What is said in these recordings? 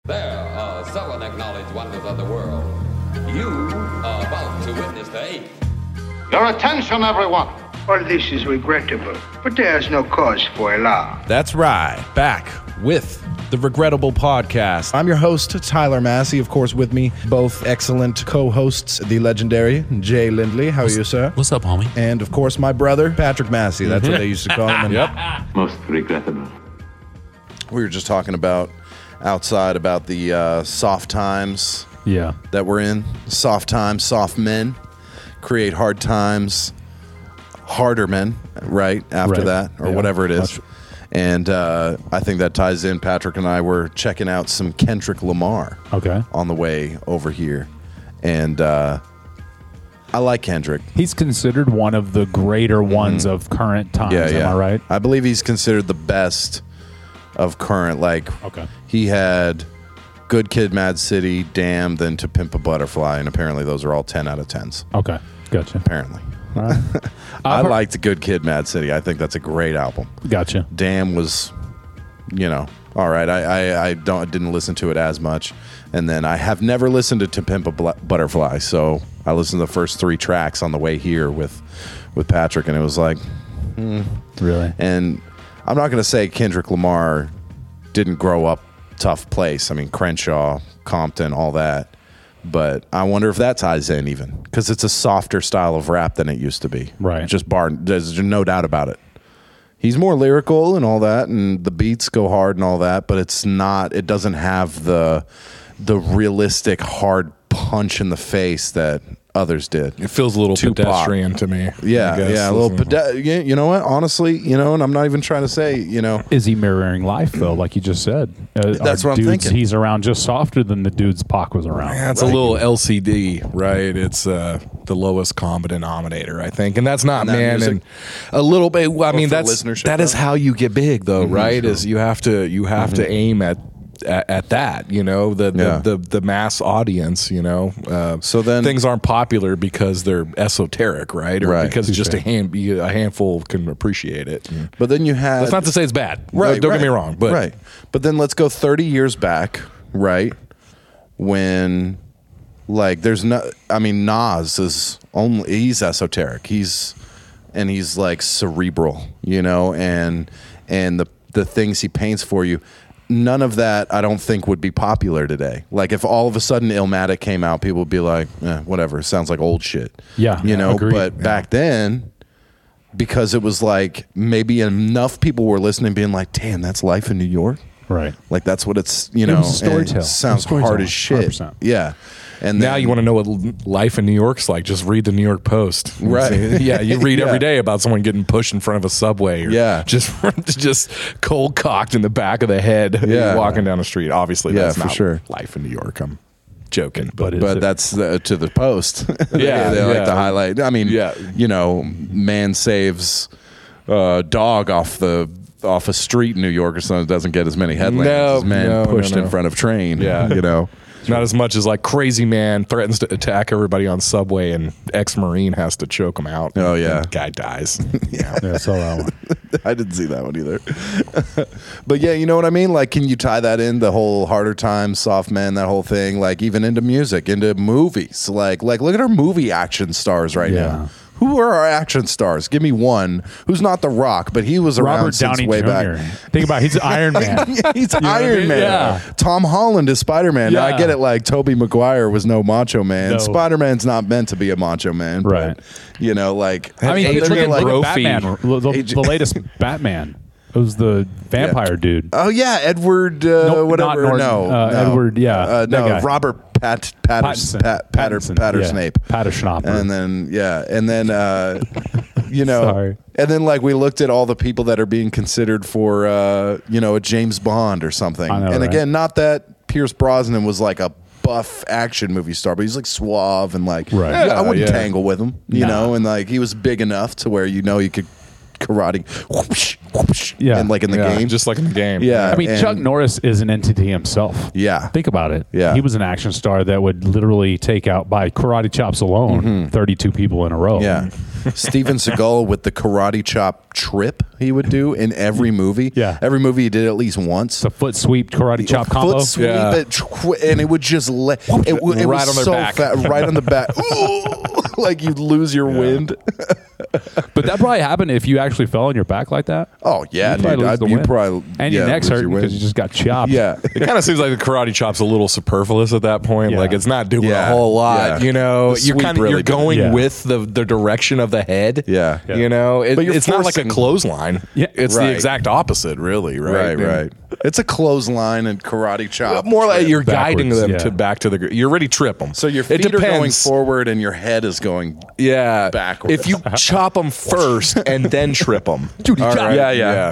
There are seven acknowledged wonders of the world. You are about to witness the eighth. Your attention, everyone. All this is regrettable, but there is no cause for alarm. That's right. Back with the Regrettable Podcast. I'm your host, Tyler Massey. Of course, with me, both excellent co-hosts, the legendary Jay Lindley. How are you, sir? What's up, homie? And, of course, my brother, Patrick Massey. That's what they used to call him. Yep. Most regrettable. We were just talking about outside about the soft times that we're in. Soft times, soft men create hard times, harder men, right? After that, or whatever it is. And I think that ties in. Patrick and I were checking out some Kendrick Lamar on the way over here. And I like Kendrick. He's considered one of the greater ones of current times, am I right? I believe he's considered the best of current. Like, he had Good Kid, Mad City, Damn, then To Pimp a Butterfly, and apparently those are all 10 out of 10s. Okay, gotcha. Apparently. I liked Good Kid, Mad City. I think that's a great album. Gotcha. Damn was, all right. I didn't listen to it as much, and then I have never listened to Pimp a Butterfly, so I listened to the first 3 tracks on the way here with Patrick, and it was like, really. And I'm not going to say Kendrick Lamar didn't grow up tough place. I mean, Crenshaw, Compton, all that. But I wonder if that ties in even, because it's a softer style of rap than it used to be. Right. There's no doubt about it. He's more lyrical and all that, and the beats go hard and all that, but it doesn't have the realistic hard punch in the face that others did. It feels a little pedestrian to me. Yeah, a little you know what? Honestly, and I'm not even trying to say, Is he mirroring life, though, like you just said? That's what I'm thinking. He's around just softer than the dudes Pac was around. Yeah, it's a little LCD, right? It's the lowest common denominator, I think. And that's not, and a little bit, I mean, that is how you get big, though, right? Is you have to aim at that, the mass audience, so then things aren't popular because they're esoteric, right? Or because just a handful can appreciate it. But then you have, that's not to say it's bad, right? Don't get me wrong, but But then let's go 30 years back, right? When Nas is he's esoteric. He's like cerebral, and the things he paints for you. None of that, I don't think, would be popular today. Like, if all of a sudden Illmatic came out, people would be like, whatever, sounds like old shit. Yeah, agreed. But back then, because it was like maybe enough people were listening, being like, damn, that's life in New York. Right. Like, that's what it's, It was storytelling. It sounds hard as shit. 100%. Yeah. And now you want to know what life in New York's like, just read the New York Post. Right. Yeah, you read every day about someone getting pushed in front of a subway. Or just cold cocked in the back of the head walking down the street. Obviously, that's not life in New York. I'm joking. But that's to the Post. They like to highlight. I mean, man saves dog off a street in New York or something, doesn't get as many headlines as man pushed in front of train. Yeah. Not as much as like crazy man threatens to attack everybody on subway and ex-Marine has to choke him out. Oh, yeah. And guy dies. I saw that one. I didn't see that one either. But yeah, you know what I mean? Like, can you tie that in, the whole harder times, soft men, that whole thing, like even into music, into movies? Like look at our movie action stars right now. Who are our action stars? Give me one who's not The Rock, but he was around Robert since Downey way Jr. back. Think about it, he's Iron Man. He's Iron Man. Yeah. Tom Holland is Spider-Man. Now, Yeah. I get it, like Tobey Maguire was no macho man. No. Spider-Man's not meant to be a macho man. Right. But, like... I mean, Adrian look at Brophy. Batman, the latest Batman. It was the vampire dude. Oh, yeah, Edward, Nope, whatever. not Norton. Edward, that guy. Robert Patterson. Snape. Patterschnapper. And then, Sorry. and then like we looked at all the people that are being considered for, a James Bond or something. I know, and right? again, not that Pierce Brosnan was like a buff action movie star, but he's like suave and like, Right. I wouldn't Yeah. tangle with him, you know, and like he was big enough to where, you could karate, whoosh, whoosh, and like in the game, just like in the game. Yeah, I mean, Chuck Norris is an entity himself. Yeah, think about it. Yeah, he was an action star that would literally take out by karate chops alone 32 people in a row. Yeah. Steven Seagal with the karate chop trip he would do in every movie. Yeah. Every movie he did at least once. It's a foot sweep karate chop combo. Foot sweep and it would just it right was on their so back. right on the back. Ooh, like you'd lose your wind. But that probably happened if you actually fell on your back like that. Oh yeah, you probably lose the wind. And your neck's hurting because you just got chopped. Yeah. It kind of seems like the karate chop's a little superfluous at that point. Yeah. Like it's not doing Yeah. a whole lot. Yeah. You know, The you're sweep kind of really you're did it. going Yeah. with the direction of the head. Yeah. Yeah. You know, But you're it's not like a forcing- clothesline. Yeah. It's Right. the exact opposite, really. Right. Right. It's a clothesline and karate chop. More like you're guiding Backwards, them yeah. to back to the. You already trip them. So your feet are going forward and your head is going. Yeah, backwards. If you chop them first and then trip them, Dude, you chop. yeah.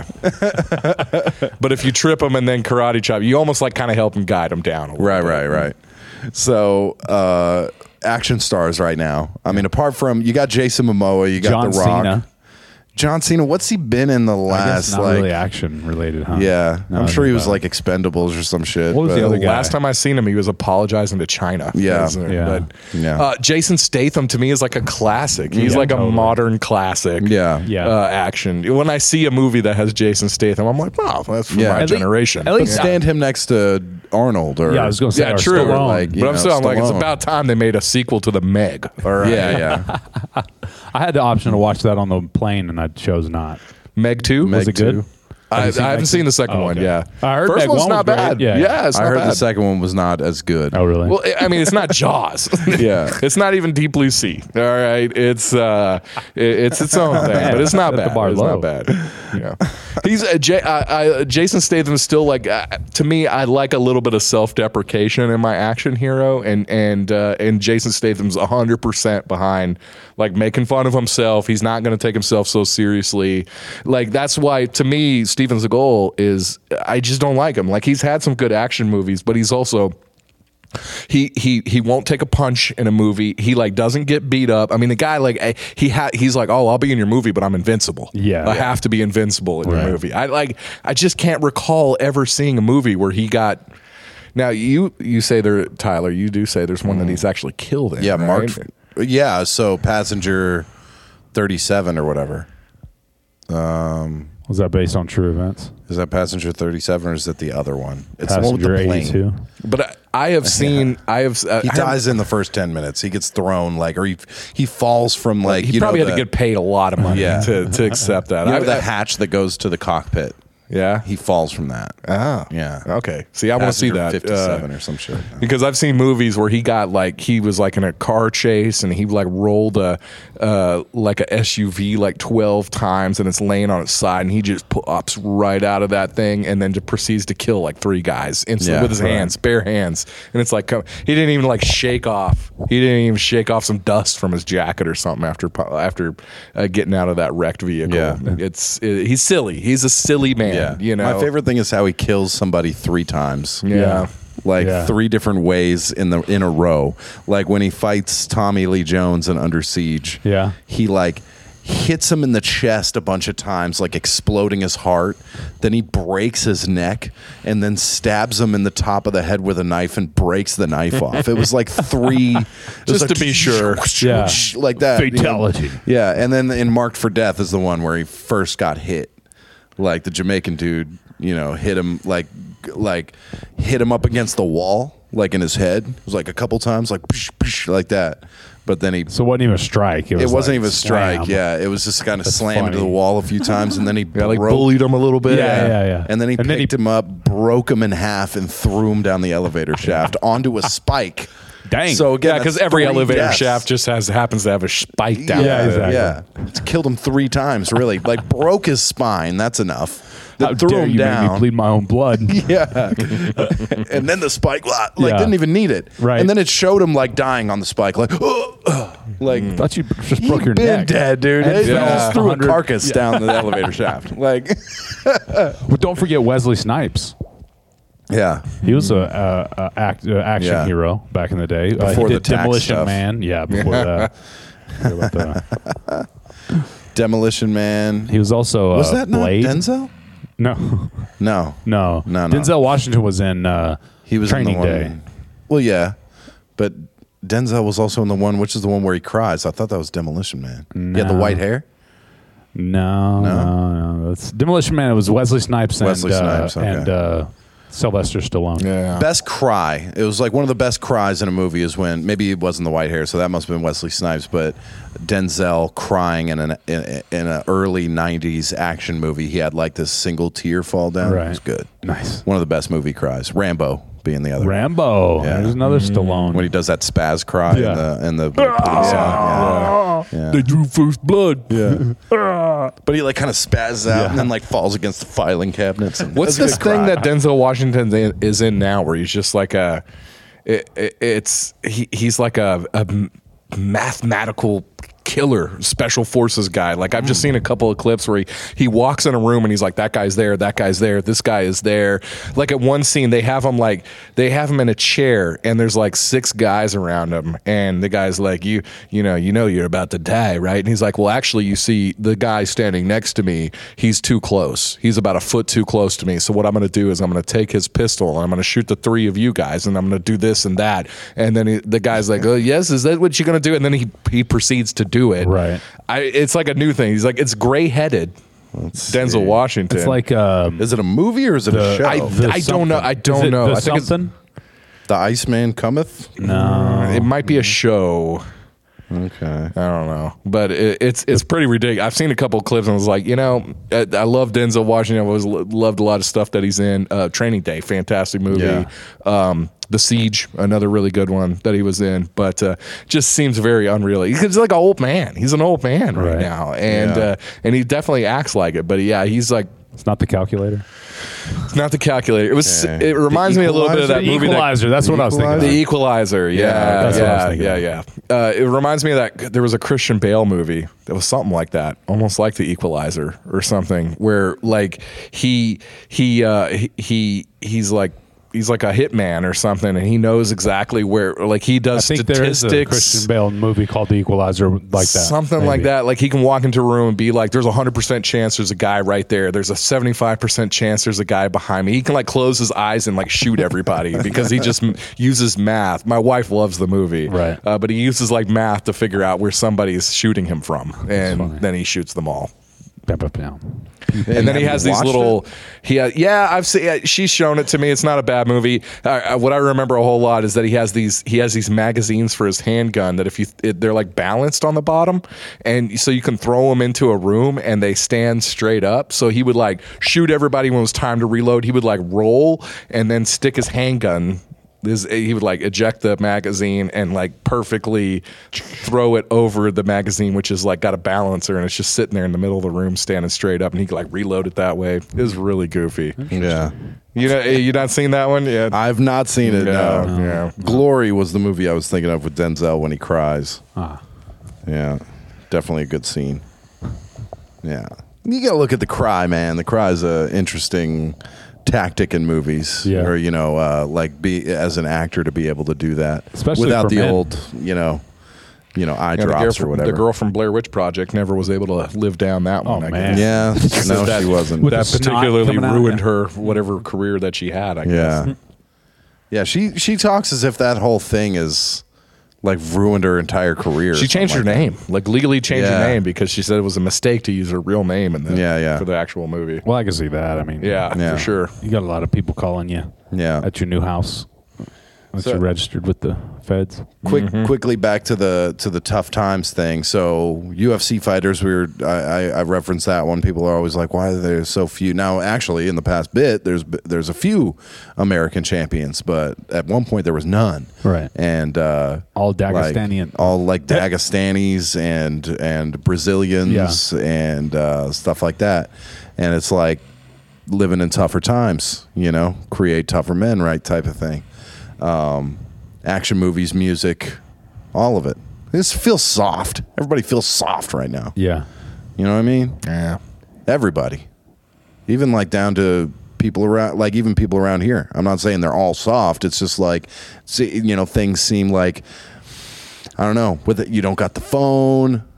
But if you trip them and then karate chop, you almost like kind of help them guide them down. A little bit. Right. So action stars right now. I mean, apart from you got Jason Momoa, you got John The Rock. Cena. John Cena, what's he been in the I guess last not like? really action related, huh? Yeah, No, I'm sure he was about like Expendables or some shit. What was the but- other guy? Last time I seen him, he was apologizing to China. Yeah. Yeah. But Jason Statham to me is like a classic. He's Yeah, like totally. a modern classic. Yeah. Action. When I see a movie that has Jason Statham, I'm like, wow, that's from Yeah. my At least- generation. at But least- stand him next to Arnold or Yeah, I was going to say, Yeah, or true. Stallone. Like, you But I'm know, still I'm like, it's Stallone. about time they made a sequel to the Meg. All right. Yeah. I had the option to watch that on the plane, and I chose not. Meg 2? Was it good? I haven't seen the second one. okay. Yeah, I heard first Meg one's 1 not was great. bad. Yeah. It's I not heard bad. the second one was not as good. Oh, really? Well, I mean, it's not Jaws. Yeah. It's not even Deep Blue Sea. All right, it's its own thing, but it's not Set the bad. bar It's low. not bad. Yeah, he's Jason Statham is still like to me. I like a little bit of self-deprecation in my action hero, and Jason Statham's 100% behind like making fun of himself. He's not going to take himself so seriously. Like that's why to me, Steven Seagal is. I just don't like him. Like he's had some good action movies, but he's also. He won't take a punch in a movie. He like doesn't get beat up. I mean, the guy like he's like, oh, I'll be in your movie, but I'm invincible. Yeah. I have to be invincible in your movie. I just can't recall ever seeing a movie where he got. Now you say there, Tyler. You do say there's one that he's actually killed in. Yeah, right? Mark. Yeah, so Passenger 37 or whatever. Was that based on true events? Is that Passenger 37 or is it the other one? It's the one with Passenger the plane. 82. But I have seen. I have. He dies in the first 10 minutes. He gets thrown like, or he falls from like. He you probably know, had to get paid a lot of money Yeah. to accept that. You know the hatch that goes to the cockpit. Yeah. He falls from that. Yeah. Okay. See, I want to see Passenger that. 57 or some shit. Because I've seen movies where he was like in a car chase and he like rolled like a SUV like 12 times and it's laying on its side and he just pops right out of that thing and then just proceeds to kill like 3 guys instantly with his hands, bare hands. And it's like he didn't even like shake off. He didn't even shake off some dust from his jacket or something after getting out of that wrecked vehicle. Yeah. He's silly. He's a silly man. Yeah. You know. My favorite thing is how he kills somebody 3 times. Yeah. Like Yeah. 3 different ways in a row. Like when he fights Tommy Lee Jones in Under Siege. Yeah. He like hits him in the chest a bunch of times, like exploding his heart. Then he breaks his neck and then stabs him in the top of the head with a knife and breaks the knife off. It was like 3 Just to be sure. Yeah. like that. Fatality. Yeah, and then in Marked for Death is the one where he first got hit. Like the Jamaican dude, hit him hit him up against the wall, like in his head. It was like a couple times, like psh, psh, like that. But then So it wasn't even a strike. It wasn't like even a strike. slam. Yeah, it was just kind of That's slammed into funny. the wall a few times, and then he like broke. bullied him a little bit. Yeah. And then he picked him up, broke him in half, and threw him down the elevator shaft onto a spike. Dang. So again, Yeah, because that's every 3 elevator deaths. shaft just happens to have a spike down. Yeah, there. exactly. Yeah, it's killed him 3 times. Really, like broke his spine. That's enough. How Threw dare him you make me down. bleed my own blood? Yeah, and then the spike Yeah. didn't even need it. Right. and then it showed him like dying on the spike, like like Thought you just broke your he'd been neck. dead, dude. And It fell just threw a 100 carcass down the elevator shaft. Like, But don't forget Wesley Snipes. yeah, He was a action Yeah. hero back in the day. Before he the did tax Demolition stuff. Man. Yeah, before that. Forget about that. Demolition Man. He was also Was that Blade? not Denzel? No. No. Denzel Washington was in He was Training in the one. Day. Well, yeah, but Denzel was also in the one, which is the one where he cries. I thought that was Demolition Man. He had the white hair. No. It's Demolition Man. It was Wesley Snipes and okay. Sylvester Stallone. Yeah. Best cry. It was like one of the best cries in a movie is when, maybe it wasn't the white hair, so that must have been Wesley Snipes, but Denzel crying in an early 90s action movie. He had like this single tear fall down. Right. It was good. Nice. One of the best movie cries. Rambo being the other. Rambo. Yeah. There's another Stallone. When he does that spaz cry in the police Yeah. They drew first blood. Yeah. But he like kind of spazzes out and then like falls against the filing cabinets. And What's this thing that Denzel Washington is in now, where he's just like he's like a mathematical killer special forces guy. Like I've just seen a couple of clips where he walks in a room and he's like, that guy's there, this guy is there. Like at one scene they have him in a chair and there's like 6 guys around him and the guy's like, you know you're about to die, right? And he's like, well actually you see the guy standing next to me, he's too close, he's about a foot too close to me, so what I'm going to do is I'm going to take his pistol and I'm going to shoot the 3 of you guys and I'm going to do this and that. And then the guy's like, oh yes, is that what you're going to do? And then he proceeds to do it. Right. It's like a new thing. He's like, it's gray-headed. Denzel Washington. It's like is it a movie or is it a show? I don't know. I don't know. I think something? The Iceman Cometh? No. It might be a show. Okay. I don't know, but it's pretty ridiculous. I've seen a couple of clips and I was like, I love Denzel Washington. I always loved a lot of stuff that he's in. Training Day, fantastic movie. Yeah. The Siege, another really good one that he was in, but just seems very unreal. He's like an old man. He's an old man right now, and he definitely acts like it. But he's like, it's not The Calculator. It's not The Calculator. It reminds me a little bit of that movie. Equalizer. That's what I was thinking. The Equalizer. Yeah. It reminds me of that. There was a Christian Bale movie that was something like that, almost like The Equalizer or something, where like he's like a hitman or something, and he knows exactly where, like he does statistics. There is a Christian Bale movie called The Equalizer like that. Something maybe. Like that. Like he can walk into a room and be like, there's a 100% chance there's a guy right there. There's a 75% chance there's a guy behind me. He can like close his eyes and like shoot everybody because he just uses math. My wife loves the movie. Right. But he uses like math to figure out where somebody's shooting him from. And then he shoots them all. And then he has these little. I've seen. She's shown it to me. It's not a bad movie. What I remember a whole lot is that he has these magazines for his handgun that they're like balanced on the bottom, and so you can throw them into a room and they stand straight up. So he would like shoot everybody when it was time to reload. He would like roll and then stick his handgun. He would like eject the magazine and like perfectly throw it over the magazine, which is like got a balancer and it's just sitting there in the middle of the room standing straight up, and he could like reload it that way. It was really goofy. Yeah. You not seen that one? Yeah. I've not seen it. No. Yeah. Glory was the movie I was thinking of with Denzel when he cries. Ah. Yeah. Definitely a good scene. Yeah. You got to look at the cry, man. The cry is a interesting tactic in movies, or like be as an actor to be able to do that, especially without the men. old eye drops or whatever. The girl from Blair Witch Project never was able to live down that one. Oh man, yeah, no, she wasn't. That particularly ruined her whatever career that she had. I guess. Yeah. She talks as if that whole thing is like ruined her entire career. She changed her name, like legally changed her name because she said it was a mistake to use her real name for the actual movie. Well, I can see that. I mean, for sure. You got a lot of people calling you at your new house once you're registered with the feds. Quickly back to the tough times thing. So UFC fighters, I referenced that one. People are always like, why are there so few? Now, actually, in the past bit, there's a few American champions, but at one point there was none. Right. And all Dagestanian, all like Dagestanis and Brazilians and stuff like that. And it's like living in tougher times, create tougher men, right? Type of thing. Action movies, music, all of it. This feels soft. Everybody feels soft right now. Yeah. You know what I mean? Yeah. Everybody. Even like down to people around, like even people around here. I'm not saying they're all soft. It's just like, things seem like, I don't know, with it, you don't got the phone.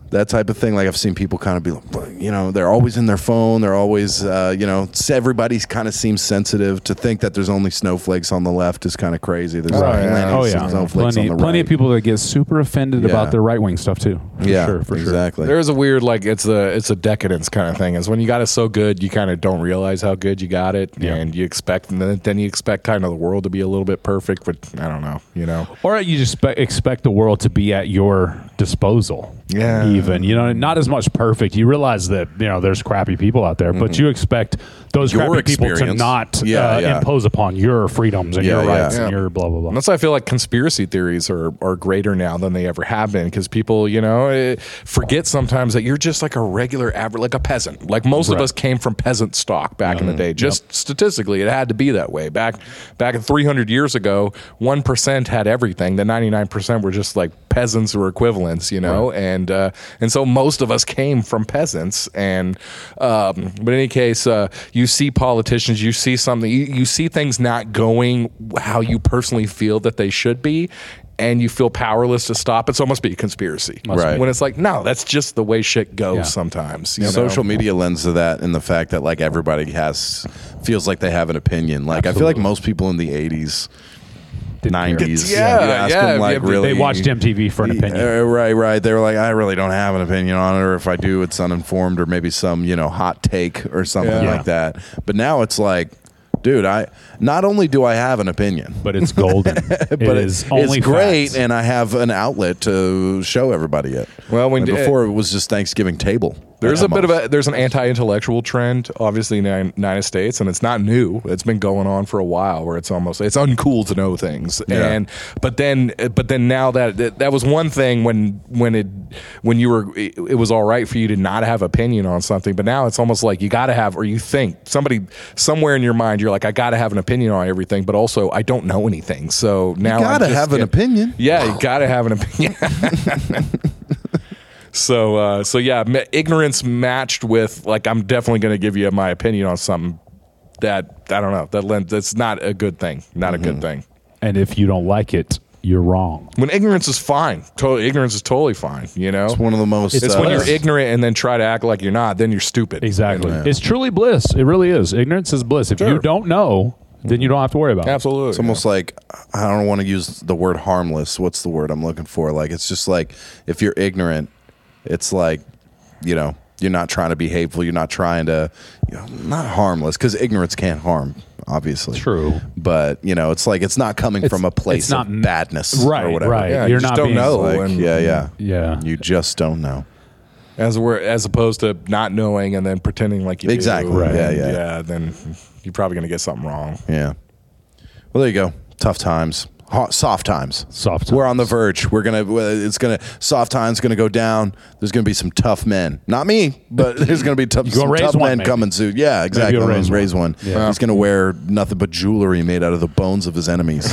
that type of thing. Like I've seen people kind of be like, you know, they're always in their phone. They're always, you know, everybody kind of seems sensitive. To think that there's only snowflakes on the left is kind of crazy. There's snowflakes on the right. Plenty of people that get super offended about the right wing stuff too. For exactly. Sure. There's a weird, like, it's a decadence kind of thing. Is when you got it so good, you kind of don't realize how good you got it, and you expect, and then you expect kind of the world to be a little bit perfect, but I don't know, you know. Or you just expect the world to be at your disposal. Yeah. Even, you know, not as much perfect. You realize that, you know, there's crappy people out there, but you expect those crappy people to not impose upon your freedoms and your rights and your blah, blah, blah. And that's why I feel like conspiracy theories are greater now than they ever have been, because people, you know, forget sometimes that you're just like a regular average, like a peasant. Like most of us came from peasant stock back in the day. Just statistically, it had to be that way. Back 300 years ago, 1% had everything. The 99% were just like peasants or equivalents, you know, and so most of us came from peasants. And but in any case, you see politicians, you see something, you see things not going how you personally feel that they should be, and you feel powerless to stop it. So it must be a conspiracy, when it's like, no, that's just the way shit goes sometimes. You know? Social media lends to that, in the fact that like everybody feels like they have an opinion. Like I feel like most people in the 80s. 90s. They watched MTV for an opinion. Right. They were like, I really don't have an opinion on it, or if I do, it's uninformed, or maybe some, you know, hot take or something like that. But now it's like, dude, not only do I have an opinion, but it's golden. But it's great, and I have an outlet to show everybody it. Well, before it was just Thanksgiving table. There's there's an anti-intellectual trend, obviously, in the United States, and it's not new. It's been going on for a while, where it's uncool to know things. Yeah. But then now that was one thing when it was all right for you to not have opinion on something, but now it's almost like you got to have, or you think somebody somewhere in your mind, you're like, I got to have an opinion on everything, but also I don't know anything. So now you got to have an opinion. Yeah, you got to have an opinion. So ignorance matched with, like, I'm definitely going to give you my opinion on something that, I don't know, that's not a good thing. Not a good thing. And if you don't like it, you're wrong. When ignorance is fine. Ignorance is totally fine, you know? It's one of the most... It's when you're ignorant and then try to act like you're not, then you're stupid. Exactly. Yeah. It's truly bliss. It really is. Ignorance is bliss. If you don't know, then you don't have to worry about it. Absolutely. It's almost like, I don't want to use the word harmless. What's the word I'm looking for? Like, it's just like, if you're ignorant, it's like, you know, you're not trying to be hateful. You're not trying to, you know, not harmless, because ignorance can't harm, obviously. True. But, you know, it's like, it's not coming from a place of badness or whatever. Right. Yeah, you're you not don't know. Like, yeah. You just don't know. As opposed to not knowing and then pretending like you do. Right. Yeah, then you're probably going to get something wrong. Yeah. Well, there you go. Tough times. Soft times. We're on the verge. Soft times going to go down. There's going to be some tough men. Not me, but there's going to be some tough men coming soon. Yeah, exactly. Raise one. Yeah. He's going to wear nothing but jewelry made out of the bones of his enemies.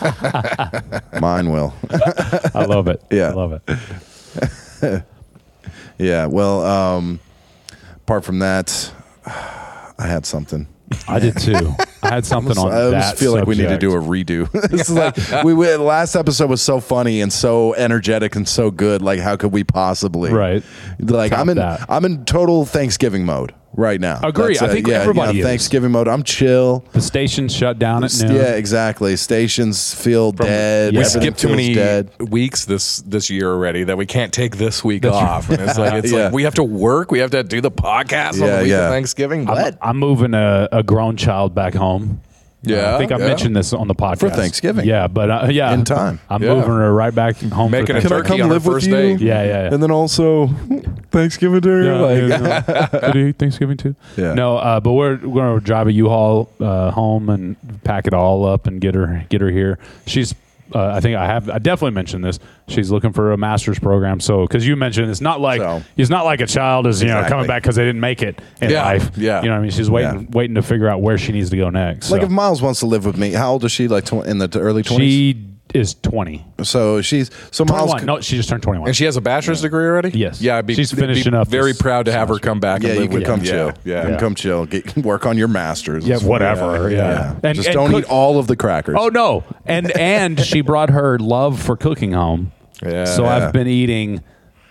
Mine will. I love it. Yeah. I love it. Yeah. Well, apart from that, I had something. I did too. I had something on that. I just feel like we need to do a redo. This is like last episode was so funny and so energetic and so good. Like, how could we possibly? Right. Like, I'm in total Thanksgiving mode right now. Agree. I think everybody is. Thanksgiving mode. I'm chill. The station's shut down at noon. Yeah, exactly. Stations feel dead. We skipped too many weeks this year already that we can't take this week off. And it's like we have to work. We have to do the podcast on the week of Thanksgiving. I'm moving a grown child back home. Yeah, I think I mentioned this on the podcast for Thanksgiving. Yeah, but in time, I'm moving her right back home. Making a turkey on her first day. Yeah, and then also Thanksgiving dinner. Did you eat Thanksgiving too? Yeah. No, but we're going to drive a U-Haul home and pack it all up and get her here. She's. I think I definitely mentioned this. She's looking for a master's program. So, because you mentioned it's not like a child is coming back because they didn't make it in life. Yeah, you know what I mean. She's waiting to figure out where she needs to go next. Like if Miles wants to live with me, how old is she? Like in the early 20s. She is 20. So she's 21. No, she just turned 21. And she has a bachelor's degree already? Yes. Yeah, she's finishing up. Very proud to have her come back. Yeah, and live you can come chill. Yeah, you can come chill. Work on your masters. Yeah, whatever. Yeah. And just don't eat all of the crackers. Oh no. And she brought her love for cooking home. Yeah. So I've been eating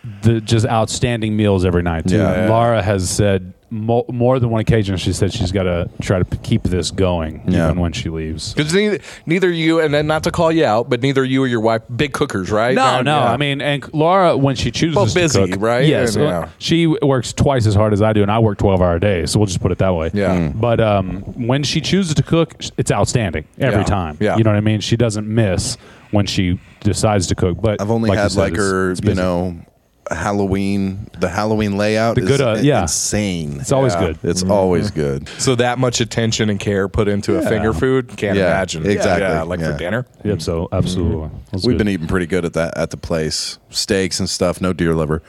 the just outstanding meals every night too. Yeah. Laura has said more than one occasion. She said she's got to try to keep this going even when she leaves. Because neither you, and then not to call you out, but neither you or your wife big cookers, right? No. I mean, and Laura, when she chooses busy, to cook, right? Yes, she works twice as hard as I do, and I work 12-hour days. So we'll just put it that way. Yeah. But when she chooses to cook, it's outstanding every time. Yeah. You know what I mean? She doesn't miss when she decides to cook. But I've only like had you said, her, it's busy. the Halloween layout is insane. It's always good. It's always good. So that much attention and care put into a finger food, can't imagine. Exactly. Yeah, like for dinner. Yep. So absolutely, We've been eating pretty good at the place. Steaks and stuff. No deer liver.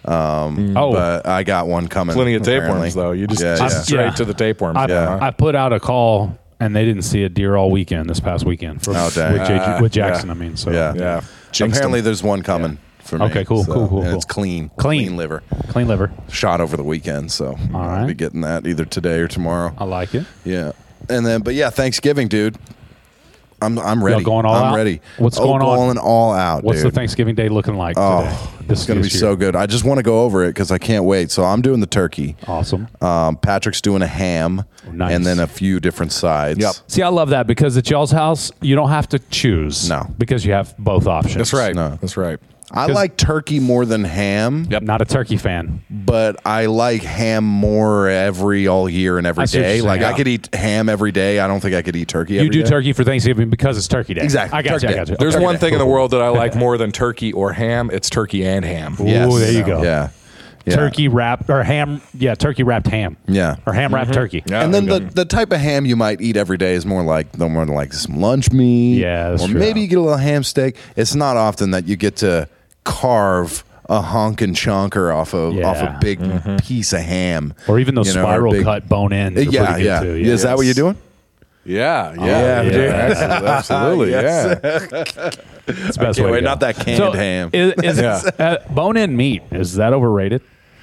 But I got one coming. Plenty of apparently. tapeworms though. You just straight to the tapeworms. I put out a call. And they didn't see a deer all weekend this past weekend with Jackson. I mean, so yeah. Apparently, there's one coming for me. Okay, cool. And it's clean liver, clean liver shot over the weekend. So I'll be getting that either today or tomorrow. I like it. Yeah, and then Thanksgiving, dude. I'm ready. Y'all going all out? I'm ready. What's going on? Going all out. What's dude. the Thanksgiving Day looking like today? It's going to be so good. I just want to go over it because I can't wait. So I'm doing the turkey. Awesome. Patrick's doing a ham. Nice. And then a few different sides. Yep. See, I love that because at y'all's house, you don't have to choose. No. Because you have both options. That's right. No. That's right. I like turkey more than ham. Yep. Not a turkey fan. But I like ham more all year and every day. Like I could eat ham every day. I don't think I could eat turkey every day. You do turkey for Thanksgiving because it's Turkey Day. Exactly. I got you. There's one thing in the world that I like more than turkey or ham. It's turkey and ham. Ooh, there you go. Yeah. Turkey wrapped or ham. Yeah, turkey wrapped ham. Yeah. Or ham wrapped turkey. Yeah, and then the type of ham you might eat every day is more like some lunch meat. Yeah, that's or true. maybe you get a little ham steak. It's not often that you get to carve a hunk and chunker off a big piece of ham, or even those spiral cut bone ends. Are pretty good too. Is that what you're doing? Yeah. Absolutely. Yeah. It's the best way. Not that canned ham. Is bone in meat, is that overrated?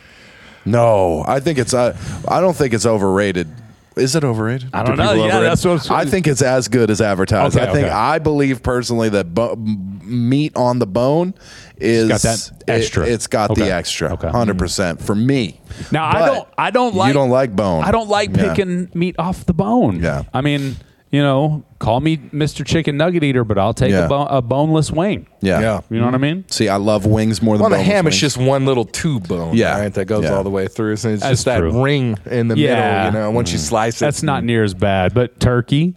No, I think it's. I don't think it's overrated. Is it overrated? I don't know. Yeah, that's what I think it's as good as advertised. Okay, I believe personally that meat on the bone is got that extra. It's got the extra, 100% for me. Now But I don't like. You don't like bone. I don't like picking meat off the bone. Yeah. I mean, call me Mr. Chicken Nugget Eater, but I'll take a boneless wing. Yeah. You know what I mean? See, I love wings more than the boneless ham wings. is just one little tube bone, right? That goes all the way through. So it's just that ring in the middle, once you slice it. That's not near as bad. But turkey,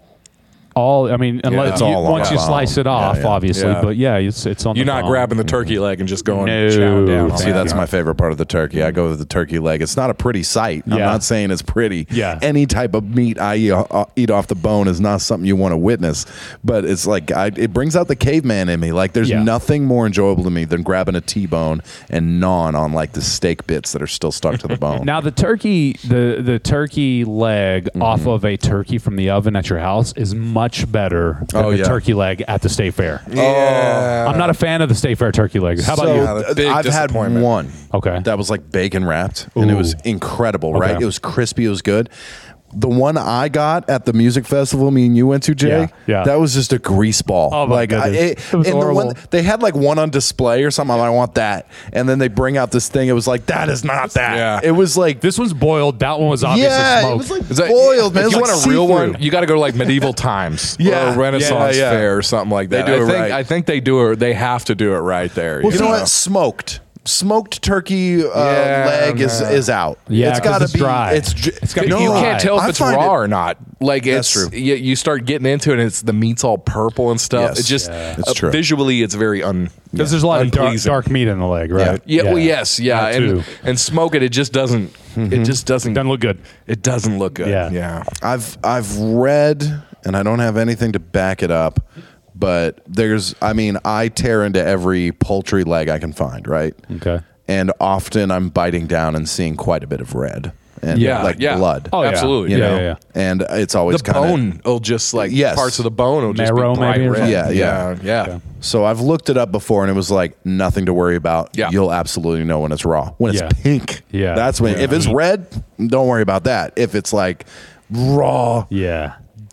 unless once you slice it off, obviously. Yeah. But it's on. You're the not bone. grabbing the turkey leg and just going No. chowing down. on See, that. that's my favorite part of the turkey. I go with the turkey leg. It's not a pretty sight. I'm not saying it's pretty. Yeah. Any type of meat I eat off the bone is not something you want to witness. But it's like it brings out the caveman in me. Like there's nothing more enjoyable to me than grabbing a T-bone and gnawing on like the steak bits that are still stuck to the bone. Now the turkey, the turkey leg off of a turkey from the oven at your house is much better than the turkey leg at the state fair. Yeah. I'm not a fan of the state fair turkey leg. How about you? I've had one. Okay. That was like bacon wrapped, and it was incredible. Right? It was crispy. It was good. The one I got at the music festival, me and you went to, Jay, that was just a grease ball. Oh my goodness. It was horrible. They had like one on display or something. I want that, and then they bring out this thing. It was like that is not that. Yeah. It was like This one's boiled. That one was obviously smoked. it was like boiled. Man, If you it was want like a real see-through. one, you got to go to like medieval times, or a Renaissance fair, or something like that. They do it think, right. I think they do it. They have to do it right there. Well, you know what? Smoked turkey leg is out. Yeah, it's got to be dry. It's got You can't tell if I it's find raw it- or not. Like That's it's true. You start getting into it, and the meat's all purple and stuff. Yes. It's just It's true. visually, it's very Because there's a lot of dark meat in the leg, right? Yeah. Well, yes. Yeah. That too. And smoke it. It just doesn't. It just doesn't look good. It doesn't look good. Yeah. I've read, and I don't have anything to back it up, but I tear into every poultry leg I can find, right? Okay. And often I'm biting down and seeing quite a bit of red and blood. Oh, yeah. Absolutely. You know? Yeah. And it's always The kind of bone will just like Yes. parts of the bone will just Marrow be bright maybe or red. something? Yeah. So I've looked it up before, and it was like nothing to worry about. Yeah. You'll absolutely know when it's raw. When it's pink, that's when. If it's red, don't worry about that. If it's like raw, Yeah.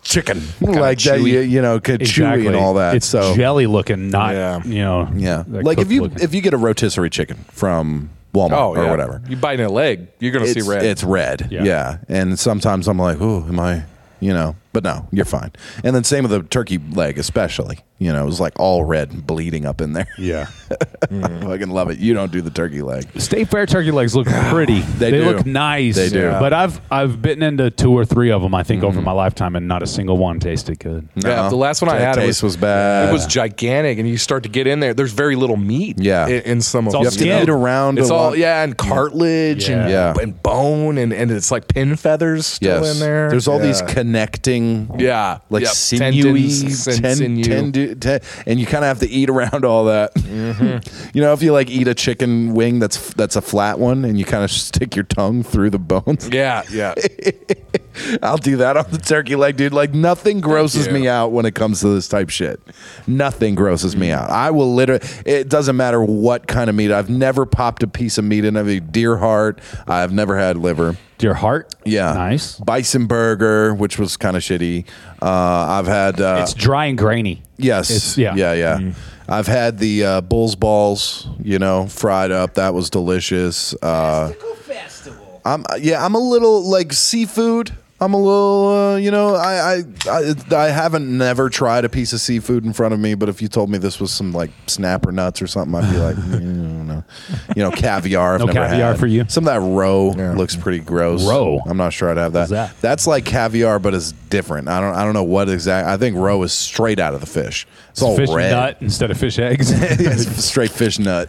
chicken, like that. You know, chewy and all that. It's so jelly looking, not Like if you get a rotisserie chicken from Walmart or whatever, you bite in a leg, you're gonna see red. It's red. Yeah. And sometimes I'm like, oh, am I? But no, you're fine. And then same with the turkey leg, especially. It was like all red and bleeding up in there. Yeah. I fucking love it. You don't do the turkey leg. State Fair turkey legs look pretty. They look nice. They do. But I've bitten into 2 or 3 of them, I think, over my lifetime, and not a single one tasted good. Yeah, the last one I had was bad. It was gigantic, and you start to get in there. There's very little meat. Yeah. In some of them. You have to eat around. It's all and cartilage and bone, and it's like pin feathers still in there. There's all these connecting. Yeah. Like sinewy, sinew. and you kind of have to eat around all that. If you like eat a chicken wing that's a flat one, and you kind of stick your tongue through the bones. Yeah. I'll do that on the turkey leg, dude. Like nothing grosses me out when it comes to this type shit. Nothing grosses me out. I will literally. It doesn't matter what kind of meat. I've never popped a piece of meat in a deer heart. I've never had liver. Deer heart? Yeah. Nice. Bison burger, which was kind of shitty. I've had... it's dry and grainy. Yes. Yeah. I've had the bull's balls, fried up. That was delicious. Festival. I'm a little like seafood. I'm a little, I haven't never tried a piece of seafood in front of me, but if you told me this was some like snapper nuts or something, I'd be like, no. Caviar. No caviar for you? Some of that roe looks pretty gross. Roe? I'm not sure I'd have that. What's that? That's like caviar, but it's different. I don't know what exact. I think roe is straight out of the fish. It's all fish red. nut instead of fish eggs. It's straight fish nut.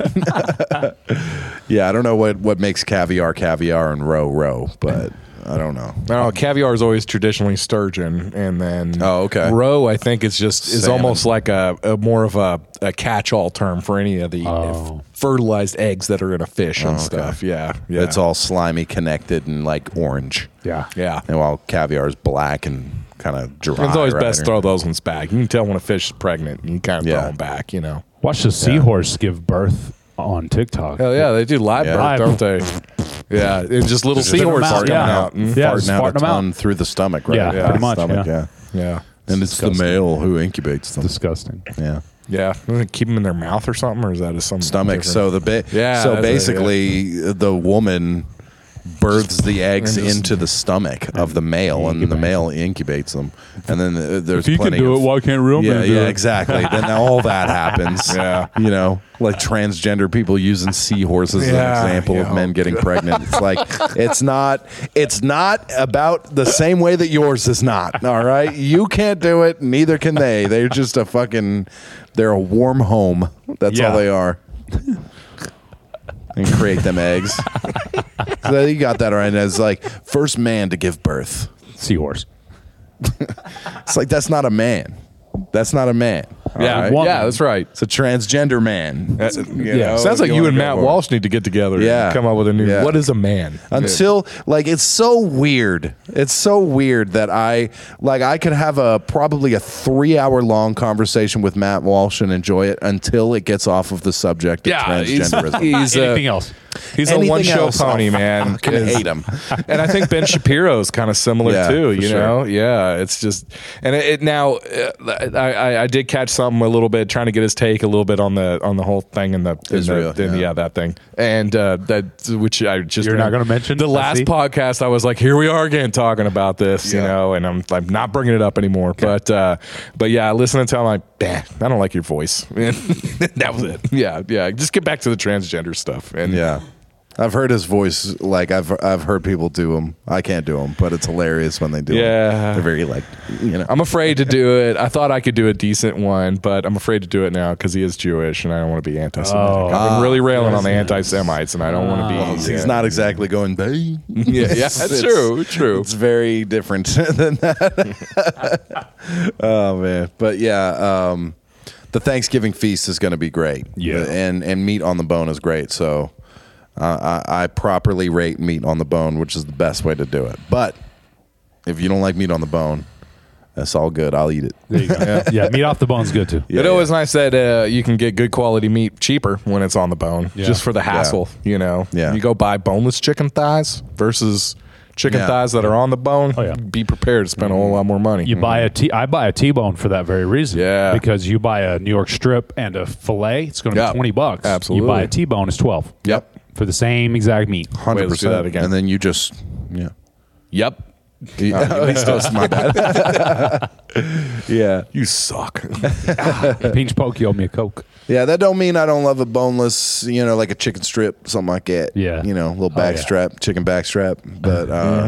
Yeah, I don't know what makes caviar and roe, but I don't know. No, caviar is always traditionally sturgeon, and then okay. Roe, I think is almost like a more of a catch-all term for any of the fertilized eggs that are in a fish and stuff. Yeah. It's all slimy, connected, and like orange. Yeah. And while caviar is black and kind of dry. It's always best to throw those ones back. You can tell when a fish is pregnant, and you kind of throw them back. Watch the seahorse give birth on TikTok. Hell yeah, they do live birth, don't they? Yeah, it's just little seahorses coming out and farting out a ton through the stomach, right? Yeah, pretty much. Stomach, yeah. And it's the male who incubates them. Disgusting. Yeah. Yeah, keep them in their mouth or something, or is that some stomach? Different? So basically, the woman births the eggs into the stomach of the male, and the male incubates them. And then there's if he plenty can do of, it, why can't real men do it? Yeah, exactly. Then all that happens. Yeah. Like transgender people using seahorses as an example of men getting pregnant. It's like it's not about the same way that yours is not. All right, you can't do it. Neither can they. They're just they're a warm home. That's all they are. And create them eggs. So you got that right. And it's like first man to give birth. Seahorse. It's like that's not a man. That's not a man. Yeah, right? That's right. It's a transgender man. Sounds like you and Matt Walsh need to get together and come up with a new. Yeah. What is a man? Until it's so weird. It's so weird that I could have probably a 3-hour long conversation with Matt Walsh and enjoy it until it gets off of the subject of transgenderism. He's anything else. He's a one-show pony, man. I hate him. And I think Ben Shapiro is kind of similar too. You know, it's just and now I did catch something a little bit, trying to get his take a little bit on the whole thing and Israel, that thing, and that which I just you're not going to mention the last podcast. I was like, here we are again talking about this, you know, and I'm not bringing it up anymore. Okay. But yeah, listening to him, I'm like, I don't like your voice. That was it. Yeah. Just get back to the transgender stuff. And I've heard his voice. Like I've heard people do him. I can't do him, but it's hilarious when they do. They're very I'm afraid to do it. I thought I could do a decent one, but I'm afraid to do it now because he is Jewish, and I don't want to be anti-Semitic. I've been really railing on the anti-Semites, and I don't want to be. He's not exactly going. Yeah, that's true. It's very different than that. Oh man, but yeah, the Thanksgiving feast is going to be great. Yeah, and meat on the bone is great. So. I properly rate meat on the bone, which is the best way to do it. But if you don't like meat on the bone, that's all good. I'll eat it. There you go. Yeah, meat off the bone's good too. It's always nice that you can get good quality meat cheaper when it's on the bone, just for the hassle. You know, you go buy boneless chicken thighs versus chicken thighs that are on the bone, be prepared to spend a whole lot more money. You buy I buy a T-bone for that very reason. Yeah. Because you buy a New York strip and a fillet, it's going to be $20. Absolutely. You buy a T-bone, it's $12. Yep. For the same exact meat. 100%. Let's do that again. And then you just, Yep. my bad. Yeah. You suck. Peach Poke, you owe me a Coke. Yeah, that don't mean I don't love a boneless, like a chicken strip, something like that. Yeah. Little back strap, chicken back strap. But,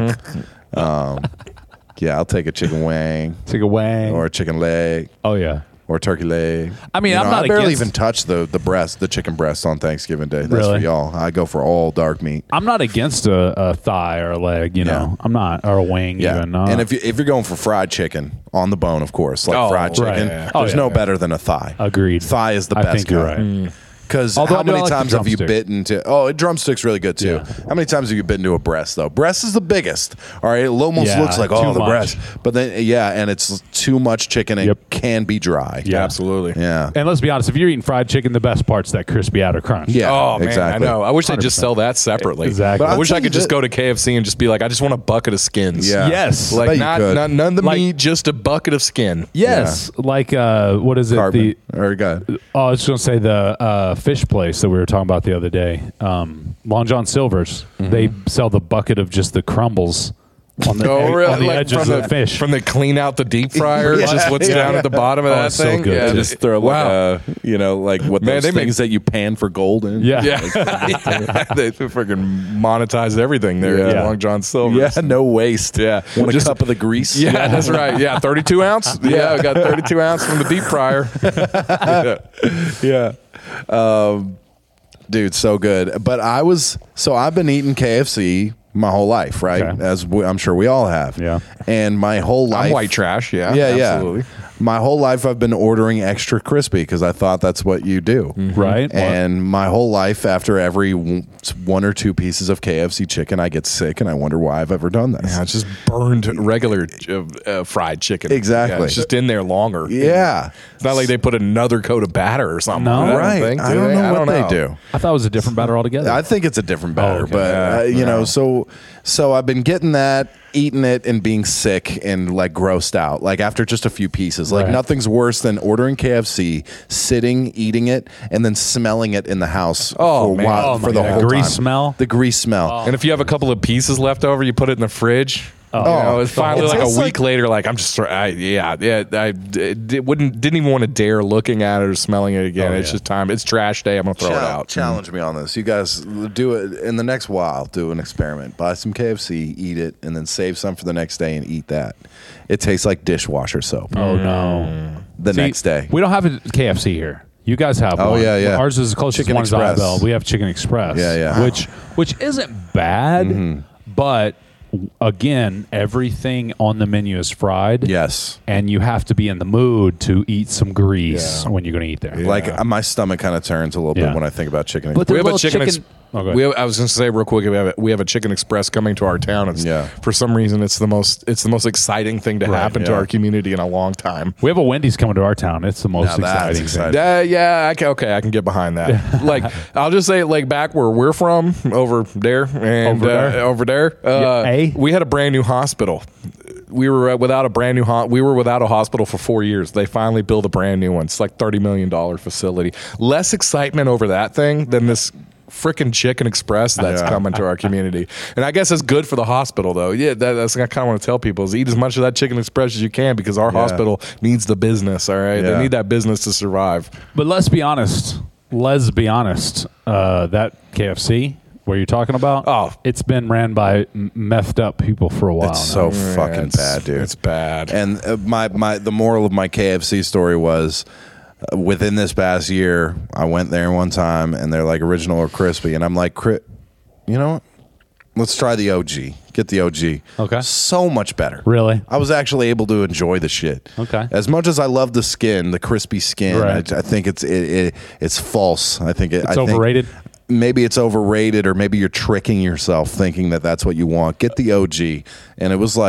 I'll take a chicken wing. Chicken wing. Or a chicken leg. Oh, yeah. Or a turkey leg. I mean, I'm not I barely against... even touch the breast, the chicken breast on Thanksgiving Day. That's Really? for y'all. I go for all dark meat. I'm not against a thigh or a leg, I'm not, or a wing even. And if you're going for fried chicken, on the bone, of course, fried chicken, there's no better than a thigh. Agreed. Thigh is the best. I think you're right. Because how many times have you bitten to... drumstick's really good, too. Yeah. How many times have you bitten to a breast, though? Breast is the biggest. All right? It almost looks like, the breast. But then, and it's too much chicken. It can be dry. Yeah, absolutely. Yeah. And let's be honest, if you're eating fried chicken, the best part's that crispy outer crunch. Yeah, oh, man, exactly. I know. I wish they'd just sell that separately. Exactly. I wish I could just go to KFC and just be like, I just want a bucket of skins. Yeah. Yes. Like, none of the meat, just a bucket of skin. Yes. Yeah. Like, what is it? Carbon. I was going to say the fish place that we were talking about the other day, Long John Silver's. They sell the bucket of just the crumbles on the, on the edges of the fish. From the clean out the deep fryer, just what's down at the bottom of that thing. So good. Yeah, just throw like what those things that you pan for gold in. Yeah. They freaking monetized everything there at Long John Silver's. Yeah, no waste. Yeah. Want a cup of the grease? Yeah, that's right. Yeah, 32 ounce. Yeah, I got 32 ounce from the deep fryer. Dude, so good. But I've been eating KFC my whole life, right? Okay. As I'm sure we all have. Yeah. And my whole life, I'm white trash. Yeah. Absolutely. My whole life I've been ordering extra crispy because I thought that's what you do. Right. And my whole life, after every one or two pieces of KFC chicken, I get sick and I wonder why I've ever done this. Yeah, it's just burned regular fried chicken. Exactly. Yeah, it's just in there longer. Yeah. It's not like they put another coat of batter or something. No. Right. I don't know what they do. I thought it was a different batter altogether. I think it's a different batter, okay. but so I've been getting that, eating it, and being sick and like grossed out. Like after just a few pieces, like nothing's worse than ordering KFC, sitting, eating it, and then smelling it in the house for the whole grease time. smell. The grease smell. And if you have a couple of pieces left over, you put it in the fridge. It's finally like a week later. Like I'm just, I didn't even want to dare looking at it or smelling it again. It's just time. It's trash day. I'm gonna throw it out. Challenge me on this. You guys do it in the next while. Do an experiment. Buy some KFC, eat it, and then save some for the next day and eat that. It tastes like dishwasher soap. Oh no! Next day. We don't have a KFC here. You guys have one. Oh, yeah. Ours is the closest one is Isabel. We have Chicken Express. Yeah. Which isn't bad, but again, everything on the menu is fried. Yes. And you have to be in the mood to eat some grease when you're going to eat there. Yeah. Like my stomach kind of turns a little bit when I think about chicken. But we have a chicken. I was going to say real quick, we have a Chicken Express coming to our town. For some reason, it's the most exciting thing to happen to our community in a long time. We have a Wendy's coming to our town. It's the most exciting thing. I can get behind that. Like I'll just say, like back where we're from, over there, and we had a brand new hospital. We were without a hospital for 4 years. They finally built a brand new one. It's like $30 million facility. Less excitement over that thing than this freaking Chicken Express that's coming to our community. And I guess it's good for the hospital, though. Yeah, that's what I kind of want to tell people is eat as much of that Chicken Express as you can because our hospital needs the business, all right? They need that business to survive. But let's be honest. That KFC where you're talking about, it's been ran by methed up people for a while. It's so fucking bad, dude. It's bad. And the moral of my KFC story was within this past year, I went there one time and they're like original or crispy. And I'm like, you know what? Let's try the OG. Get the OG. Okay. So much better. Really? I was actually able to enjoy the shit. Okay. As much as I love the skin, the crispy skin, right. I think it's false. I think it's overrated. Maybe it's overrated, or maybe you're tricking yourself thinking that that's what you want. Get the OG, and it was like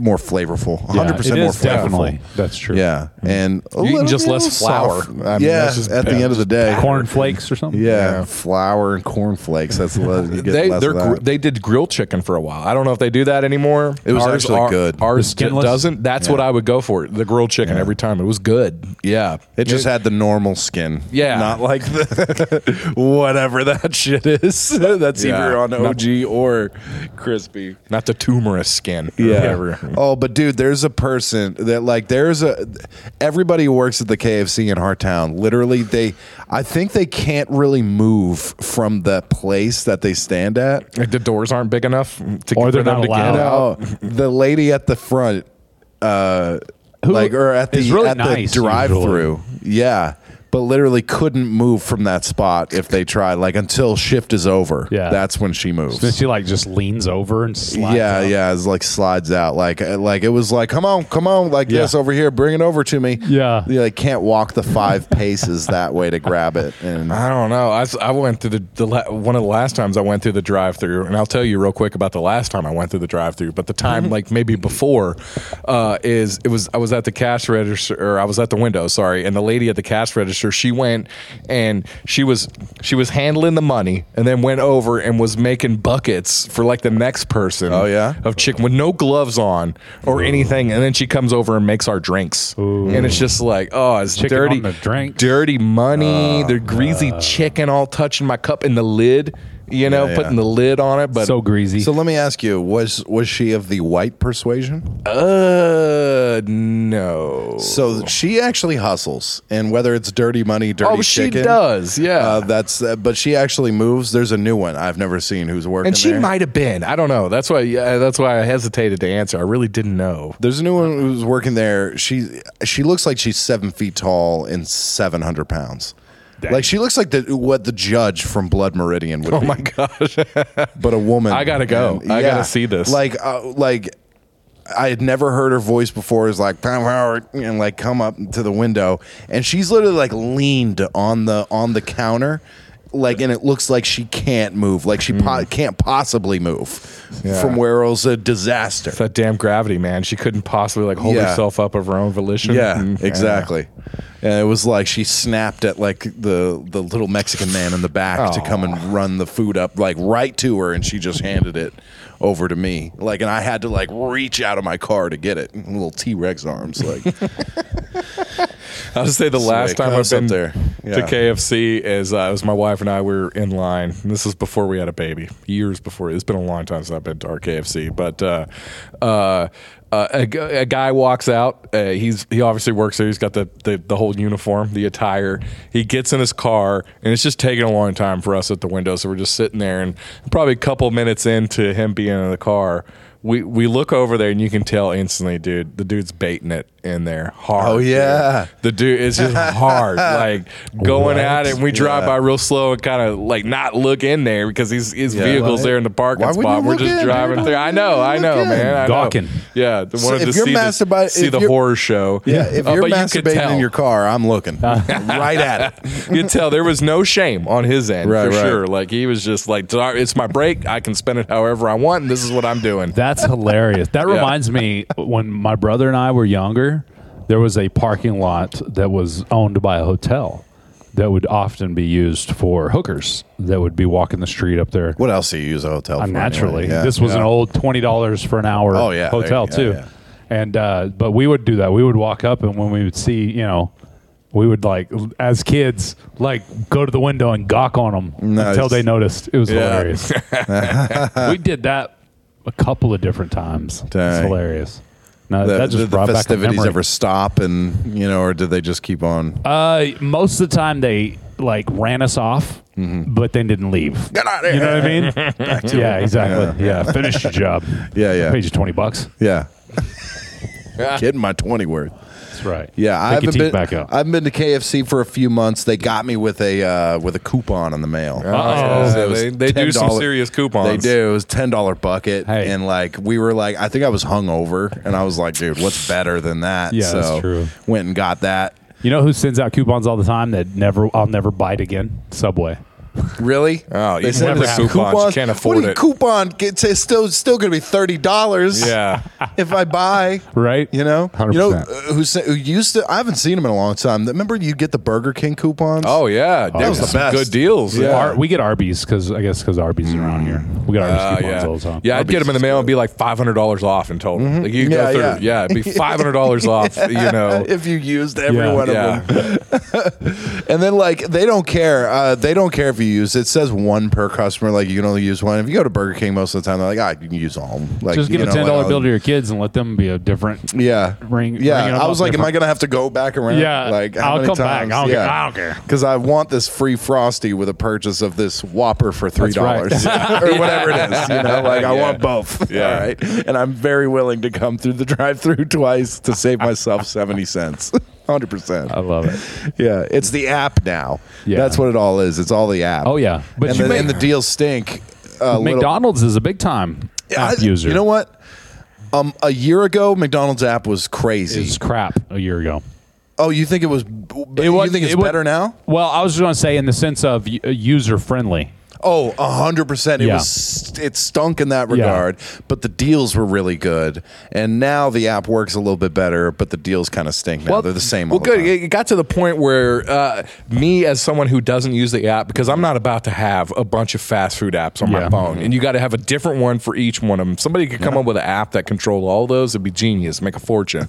more flavorful. 100% it more is flavorful. definitely. That's true. Yeah, and Eating just less flour. soft. I mean, that's just at the end of the day, Corn flakes or something. Yeah, flour and corn flakes. That's you get less of that. They did grilled chicken for a while. I don't know if they do that anymore. It was actually good. Ours doesn't. That's what I would go for. The grilled chicken every time. It was good. Yeah, it just had the normal skin. Yeah, not like the whatever that shit is. That's either on OG or crispy. Not the tumorous skin. Yeah. Oh, but dude, there's a person that everybody who works at the KFC in Hartown. Literally, I think they can't really move from the place that they stand at. Like the doors aren't big enough or they're not to allowed. get out. The lady at the front, or at the drive-through, yeah. But literally couldn't move from that spot if they tried, until shift is over. Yeah, that's when she moves. So she just leans over and slides. Yeah, out. It's slides out. It was come on, this over here, bring it over to me. Yeah, you can't walk the 5 paces that way to grab it. And I don't know. I went through one of the last times I went through the drive-through, and I'll tell you real quick about the last time I went through the drive-through. But the time maybe before I was at the cash register, or I was at the window. Sorry, and the lady at the cash register. She went and she was handling the money, and then went over and was making buckets for the next person. Oh yeah, of chicken with no gloves on or anything, and then she comes over and makes our drinks. Ooh. And it's just it's chicken dirty, on the drink. Dirty money. The greasy chicken all touching my cup in the lid. Putting the lid on it, but so greasy. So let me ask you: was she of the white persuasion? No. So she actually hustles, and whether it's dirty money, dirty chicken, she does. Yeah, but she actually moves. There's a new one I've never seen who's working, and she there. might have been. I don't know. That's why I hesitated to answer. I really didn't know. There's a new one who's working there. She looks like she's 7 feet tall and 700 pounds. Dang. She looks like what the judge from Blood Meridian would be. Oh my gosh. But a woman. I gotta go. I gotta see this. I had never heard her voice before. It's Tom Howard, and come up to the window, and she's literally leaned on the counter. And it looks like she can't move. She can't possibly move from where it was a disaster. It's that damn gravity, man. She couldn't possibly hold herself up of her own volition. Yeah, exactly. And it was she snapped at the little Mexican man in the back to come and run the food up right to her, and she just handed it over to me. And I had to reach out of my car to get it. Little T-Rex arms I'll just say the last time I've been to KFC is it was my wife and I were in line. And this is before we had a baby, years before. It's been a long time since I've been to our KFC. But a guy walks out. He obviously works there. He's got the whole uniform, the attire. He gets in his car, and it's just taking a long time for us at the window. So we're just sitting there, and probably a couple minutes into him being in the car, we look over there, and you can tell instantly, dude, the dude's baiting it in there hard. Oh yeah, dude. The dude is just hard, going at it. And we drive by real slow and kind of not look in there because his vehicle's there in the parking spot. We're just driving through. I know, man. Gawking. Yeah, wanted to see the horror show. Yeah, if you're masturbating in your car, I'm looking right at it. You can tell there was no shame on his end, for sure. He was just it's my break. I can spend it however I want, and this is what I'm doing. That's hilarious. That reminds me, when my brother and I were younger, there was a parking lot that was owned by a hotel that would often be used for hookers that would be walking the street up there. What else do you use a hotel for? Naturally. Anyway? Yeah. This was an old $20 for an hour hotel, too. Yeah. And but we would do that. We would walk up, and when we would see, we would as kids, go to the window and gawk on them until they noticed. It was hilarious. We did that a couple of different times. Dang. It's hilarious. No, that just brought the back a festivities memory. ever stop, and or did they just keep on? Most of the time they ran us off, but then didn't leave. Get out of here. You know what I mean? Yeah, exactly. Yeah, finish your job. Yeah. Paid you $20. Yeah. Getting my 20 worth. That's right. Yeah, I haven't been to KFC for a few months. They got me with a coupon in the mail. They do some serious coupons. They do. It was $10 bucket, and we were I think I was hungover, and I was like, dude, what's better than that? Yeah, that's true. Went and got that. You know who sends out coupons all the time that I'll never bite again? Subway. Really? Oh, they even with the coupons, you can't afford it. Coupon? It's still going to be $30. Yeah. If I buy, right? 100%. Who used to? I haven't seen him in a long time. Remember, you get the Burger King coupons? Oh yeah, that was the best. Good deals. Yeah, we get Arby's because Arby's is around here. We get Arby's coupons all the time. Yeah, I'd get them in the mail and be like $500 off in total. Mm-hmm. Like you go through, it'd be $500 off. If you used every one of them. And then they don't care. They don't care if you use. It says one per customer. Like you can only use one. If you go to Burger King most of the time, they're like, you can use all. Like, just give a $10 bill to your kids and let them be a different. Ring. Yeah, I was like, am I gonna have to go back around? Yeah, like how I'll many come times? back. I don't care because I want this free Frosty with a purchase of this Whopper for $3 or whatever it is. I want both. Yeah, all right. And I'm very willing to come through the drive-through twice to save myself 70 cents. 100%. I love it. Yeah, it's the app now. Yeah. That's what it all is. It's all the app. Oh yeah, but and the deals stink. McDonald's is a big time app user. You know what? A year ago, McDonald's app was crazy. It was crap a year ago. Oh, you think it was? You think it's better now? Well, I was just going to say in the sense of user friendly. Oh, 100%. It stunk in that regard, but the deals were really good. And now the app works a little bit better, but the deals kind of stink now. They're the same all the time. It got to the point where me as someone who doesn't use the app, because I'm not about to have a bunch of fast food apps on my phone, and you got to have a different one for each one of them. Somebody could come up with an app that controlled all those. It'd be genius, make a fortune.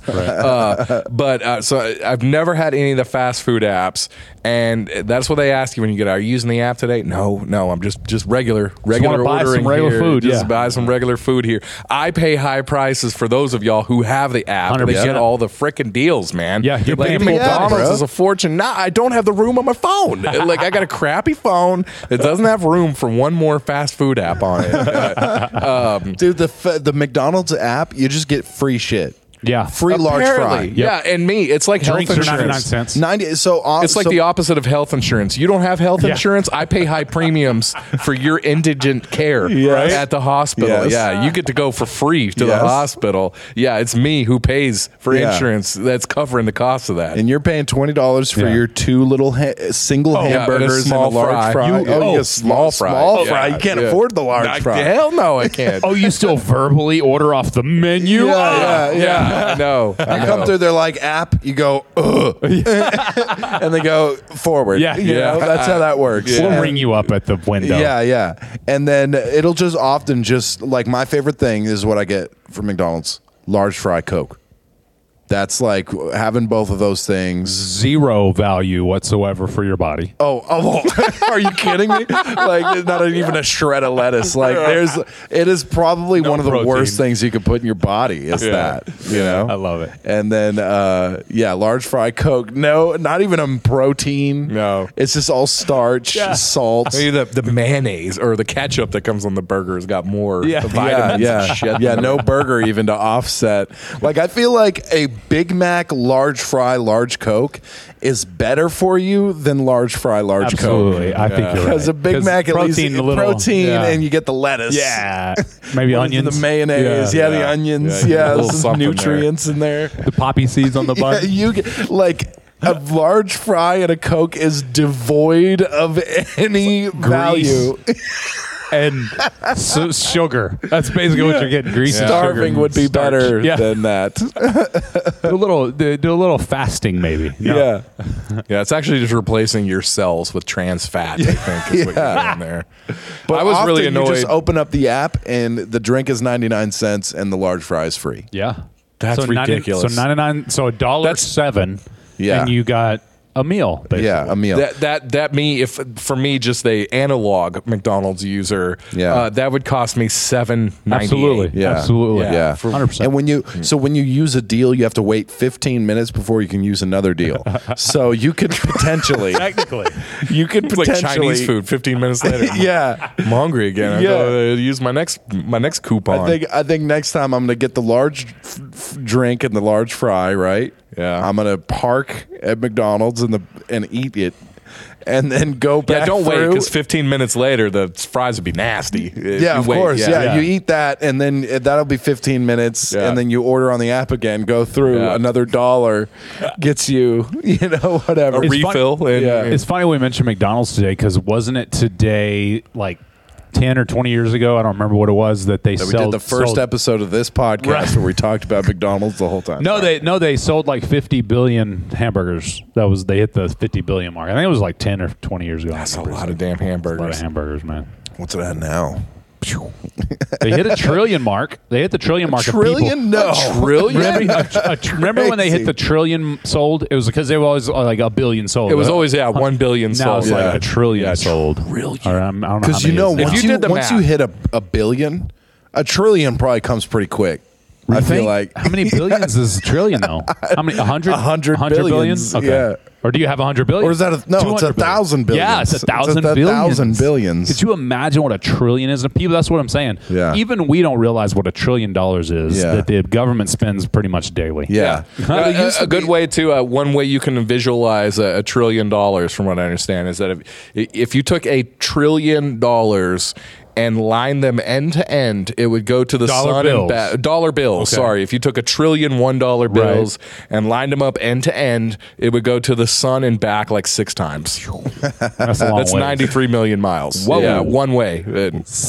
Right. So I've never had any of the fast food apps, and that's what they ask you when you get, are you using the app today? No, I'm just regular ordering buy some regular here. Food, just buy some regular food here. I pay high prices for those of y'all who have the app. 100%. They get all the freaking deals, man. Yeah, you're paying McDonald's is a fortune. Nah, I don't have the room on my phone. I got a crappy phone that doesn't have room for one more fast food app on it. Dude, the McDonald's app, you just get free shit. Yeah, free large fry. Yep. Yeah, and it's like drinks health insurance. 99 cents. It's like the opposite of health insurance. You don't have health insurance. I pay high premiums for your indigent care at the hospital. Yes. Yeah, you get to go for free to the hospital. Yeah, it's me who pays for insurance that's covering the cost of that. And you're paying $20 for your two little single hamburgers and a large fry. A small fry. Small fry. You can't afford the large fry. Hell no, I can't. Oh, you still verbally order off the menu? Yeah. I know. You come through, they're like, app, you go, ugh. And they go forward. Yeah. That's how that works. We'll ring you up at the window. Yeah. And then it'll just often like my favorite thing is what I get from McDonald's, large fry Coke. That's like having both of those things. Zero value whatsoever for your body. Oh, are you kidding me? Like not even a shred of lettuce. Like it is probably one of the worst things you could put in your body is that, I love it. And then, large fry Coke. No, not even a protein. No. It's just all starch, salt. Maybe the mayonnaise or the ketchup that comes on the burger has got more vitamins and shit. Yeah, no burger even to offset. Like I feel like a Big Mac, large fry, large Coke is better for you than large fry, large Absolutely. Coke. I think you're right. Because a Big Mac at least protein and you get the lettuce. Yeah. Maybe onions. The mayonnaise. Yeah, the onions. Yeah, some nutrients in there. The poppy seeds on the bun. You get like a large fry and a Coke is devoid of any value. And sugar. That's basically what you're getting. Grease and Starving sugar would be starch. better than that. do a little fasting, maybe. No. Yeah. It's actually just replacing your cells with trans fat. I think is what you're doing there. But I was really annoyed. You just open up the app and the drink is 99 cents and the large fry is free. Yeah, that's ridiculous. So 99. So $1.07. Yeah, and you got a meal, basically. Yeah, a meal. For me, just a analog McDonald's user, that would cost me $7.98. Absolutely, absolutely, yeah, 100%. And when you use a deal, you have to wait 15 minutes before you can use another deal. So you could potentially, technically, it's like Chinese food. 15 minutes later, yeah, I'm hungry again. I go use my next coupon. I think next time I'm gonna get the large drink and the large fry. Right. Yeah, I'm gonna park at McDonald's and eat it, and then go back. Yeah, don't wait, because 15 minutes later the fries would be nasty. Yeah, of course. Yeah, you eat that, and then that'll be 15 minutes, and then you order on the app again. Go through another $1 gets you, whatever a refill. It's funny we mentioned McDonald's today because wasn't it today like 10 or 20 years ago, I don't remember what it was, that they sold. We did the first episode of this podcast where we talked about McDonald's the whole time. They sold like 50 billion hamburgers. They hit the 50 billion mark. I think it was like 10 or 20 years ago. That's a lot of damn hamburgers. That's a lot of hamburgers, man. What's it at now? They hit a trillion mark. They hit the trillion mark. Trillion? No. A trillion? Remember when they hit the trillion sold? It was because they were always like a billion sold. It was always 1 billion sold. Now it's like a trillion sold. Trillion. Because once you hit a billion, a trillion probably comes pretty quick. I feel like. How many billions is a trillion though? How many? 100? 100 billions. Okay. Yeah. Or do you have 100 billion? Or is that it's 1,000 billions. Yeah, it's 1,000 billions. 1,000 billions. Could you imagine what a trillion is? People, that's what I'm saying. Yeah. Even we don't realize what $1 trillion is that the government spends pretty much daily. Yeah. A good way to one way you can visualize $1 trillion, from what I understand, is that if you took $1 trillion and line them end to end, it would go to the sun and back. Dollar bills. Okay. Sorry, if you took $1 trillion $1 bills and lined them up end to end, it would go to the sun and back like 6 times. That's 93 million miles. Whoa. Yeah, one way.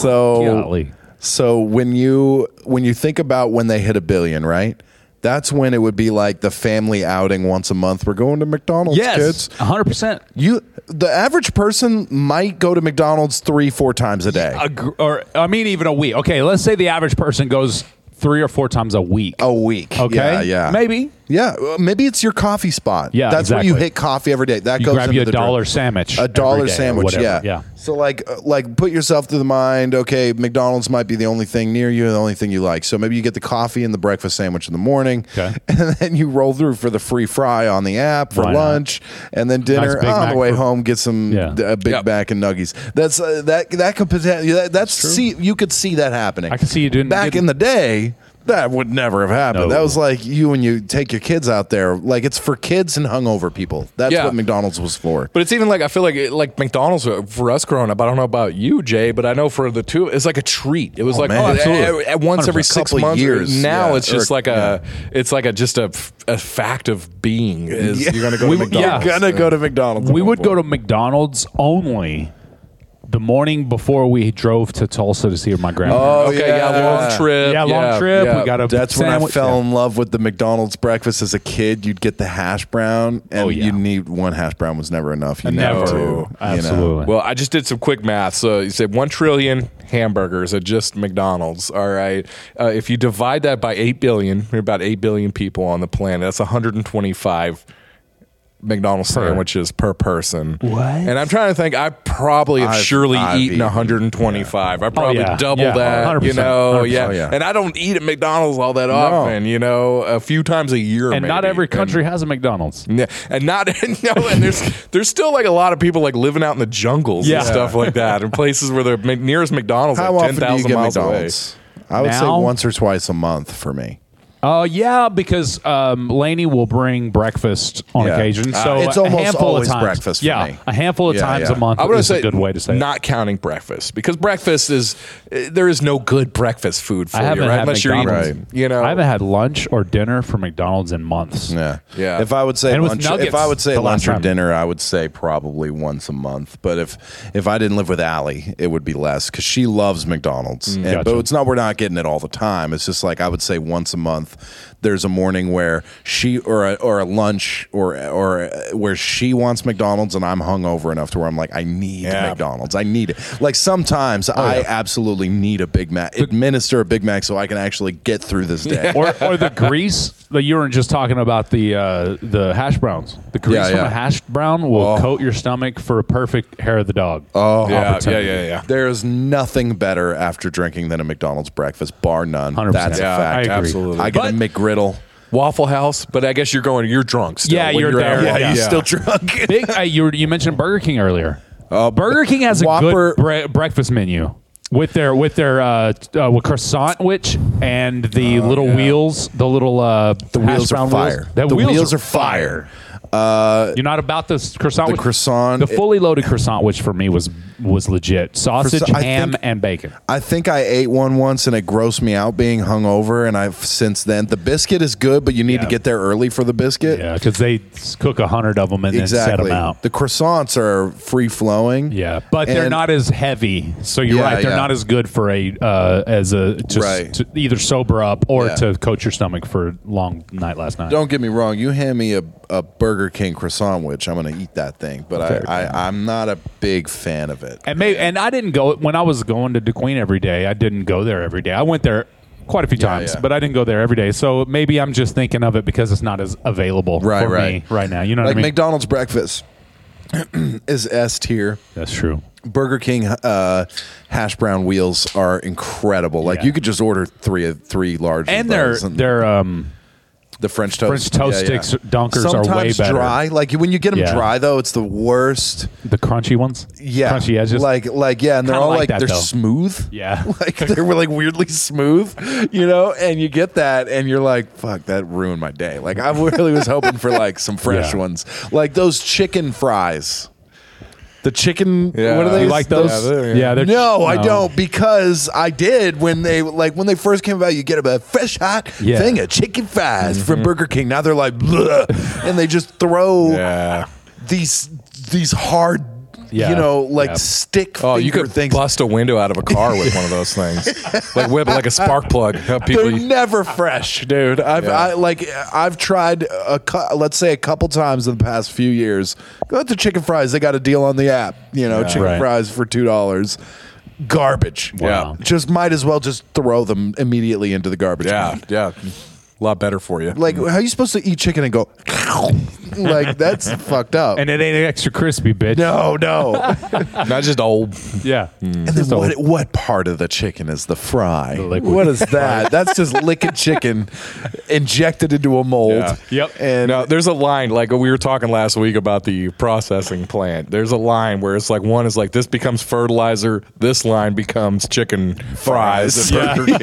So when you think about when they hit $1 billion, right? That's when it would be like the family outing once a month. We're going to McDonald's, kids. 100%. The average person might go to McDonald's 3-4 times a day. Even a week. Okay, let's say the average person goes 3 or 4 times a week. Okay. Yeah. Maybe. Yeah. Maybe it's your coffee spot. Yeah. That's where you hit coffee every day. That you goes grab into you the $1 sandwich. A $1 sandwich. Yeah. So like put yourself through the mind. Okay, McDonald's might be the only thing near you, the only thing you like. So maybe you get the coffee and the breakfast sandwich in the morning, and then you roll through for the free fry on the app for lunch, and then dinner on the way home. Get some a Big Mac and nuggies. That's that could potentially. That's you could see that happening. I can see you doing back in the day. That would never have happened. No. That was like you when you take your kids out there. Like it's for kids and hungover people. That's what McDonald's was for. But it's even like I feel like McDonald's for us growing up. I don't know about you, Jay, but I know for the two, it's like a treat. It was once every 6 months. Years. Now it's just like just a fact of being. Is you're gonna go to McDonald's. You're gonna go to McDonald's. We would go to McDonald's only the morning before we drove to Tulsa to see my grandma. Oh, okay, long trip. Long trip. Yeah. We got a That's sandwich. when I fell in love with the McDonald's breakfast as a kid. You'd get the hash brown, and you need one hash brown was never enough. Never. Absolutely. Well, I just did some quick math. So you said 1 trillion hamburgers at just McDonald's. All right. If you divide that by 8 billion, there are about 8 billion people on the planet. That's 125 McDonald's sandwiches per person. What? And I'm trying to think. I probably have surely eaten 125. I probably double that. 100%, 100%. And I don't eat at McDonald's all that often. A few times a year. And not every country has a McDonald's. Yeah, and there's still like a lot of people like living out in the jungles and stuff like that, in places where the nearest McDonald's How like often 10,000 miles McDonald's? away. I would say once or twice a month for me. Because Lainey will bring breakfast on occasion. So it's almost always breakfast for me. A handful of times a month is a good way to say not counting breakfast, because breakfast there is no good breakfast food for you, right? Unless you're eating, I haven't had lunch or dinner from McDonald's in months. Yeah. If I would say lunch or dinner, I would say probably once a month. But if I didn't live with Allie, it would be less, because she loves McDonald's. But we're not getting it all the time. It's just like I would say once a month. There's a morning where she or a lunch or where she wants McDonald's and I'm hungover enough to where I'm like, I need McDonald's. I need it. Like sometimes I absolutely need a Big Mac. Administer a Big Mac so I can actually get through this day. Or the grease that you were just talking about, the hash browns. The grease from a hash brown will coat your stomach for a perfect hair of the dog. Oh, yeah. There's nothing better after drinking than a McDonald's breakfast, bar none. 100%. That's a fact. I agree. Absolutely. I get a McGriddle. Waffle House, but I guess you're drunk still. Yeah, you're there. You're still drunk. You mentioned Burger King earlier. Burger King has a good breakfast menu with their croissant witch and the little wheels, the wheels are fire. The wheels are fire. You're not about this croissant? The croissant. The fully loaded croissant, which for me was legit. Sausage, ham, and bacon. I think I ate one once and it grossed me out being hungover, and I've since then. The biscuit is good, but you need to get there early for the biscuit. Yeah, because they cook 100 of them and then set them out. The croissants are free flowing. Yeah, but they're not as heavy. So you're right; they're not as good for to either sober up or to coat your stomach for a long night last night. Don't get me wrong; you hand me a Burger King croissant, which I'm going to eat that thing, but I'm not a big fan of it. And I didn't go when I was going to DeQueen every day. I didn't go there every day. I went there quite a few times, but I didn't go there every day. So maybe I'm just thinking of it because it's not as available for me right now. You know what I mean? McDonald's breakfast is S tier. That's true. Burger King hash brown wheels are incredible. Like you could just order three large, and they're the French toast sticks dunkers sometimes are way better. Dry, like when you get them dry though, it's the worst. The crunchy ones, crunchy edges, like and they're all like that, they're smooth, like they're like weirdly smooth, and you get that, and you're like, fuck, that ruined my day. Like I really was hoping for like some fresh ones, like those chicken fries. The chicken, what are they? You like those? No, I don't, because I did when they first came about. You get a fresh hot thing of chicken fries from Burger King. Now they're like, bleh, and they just throw these hard, stick. Oh, you could things. Bust a window out of a car with one of those things, like whip like a spark plug. They're never fresh, dude. I've tried let's say a couple times in the past few years. Go to Chicken Fries. They got a deal on the app. Chicken fries for $2. Garbage. Wow. Just might as well just throw them immediately into the garbage. Yeah. A lot better for you. Like, how are you supposed to eat chicken and go, like, that's fucked up. And it ain't extra crispy, bitch. No. Not just old. Yeah. And then what part of the chicken is the fry? The what is that? That's just licking chicken injected into a mold. Yeah. Yep. And now there's a line, like we were talking last week about the processing plant. There's a line where it's like, one is like, this becomes fertilizer. This line becomes chicken fries at Burger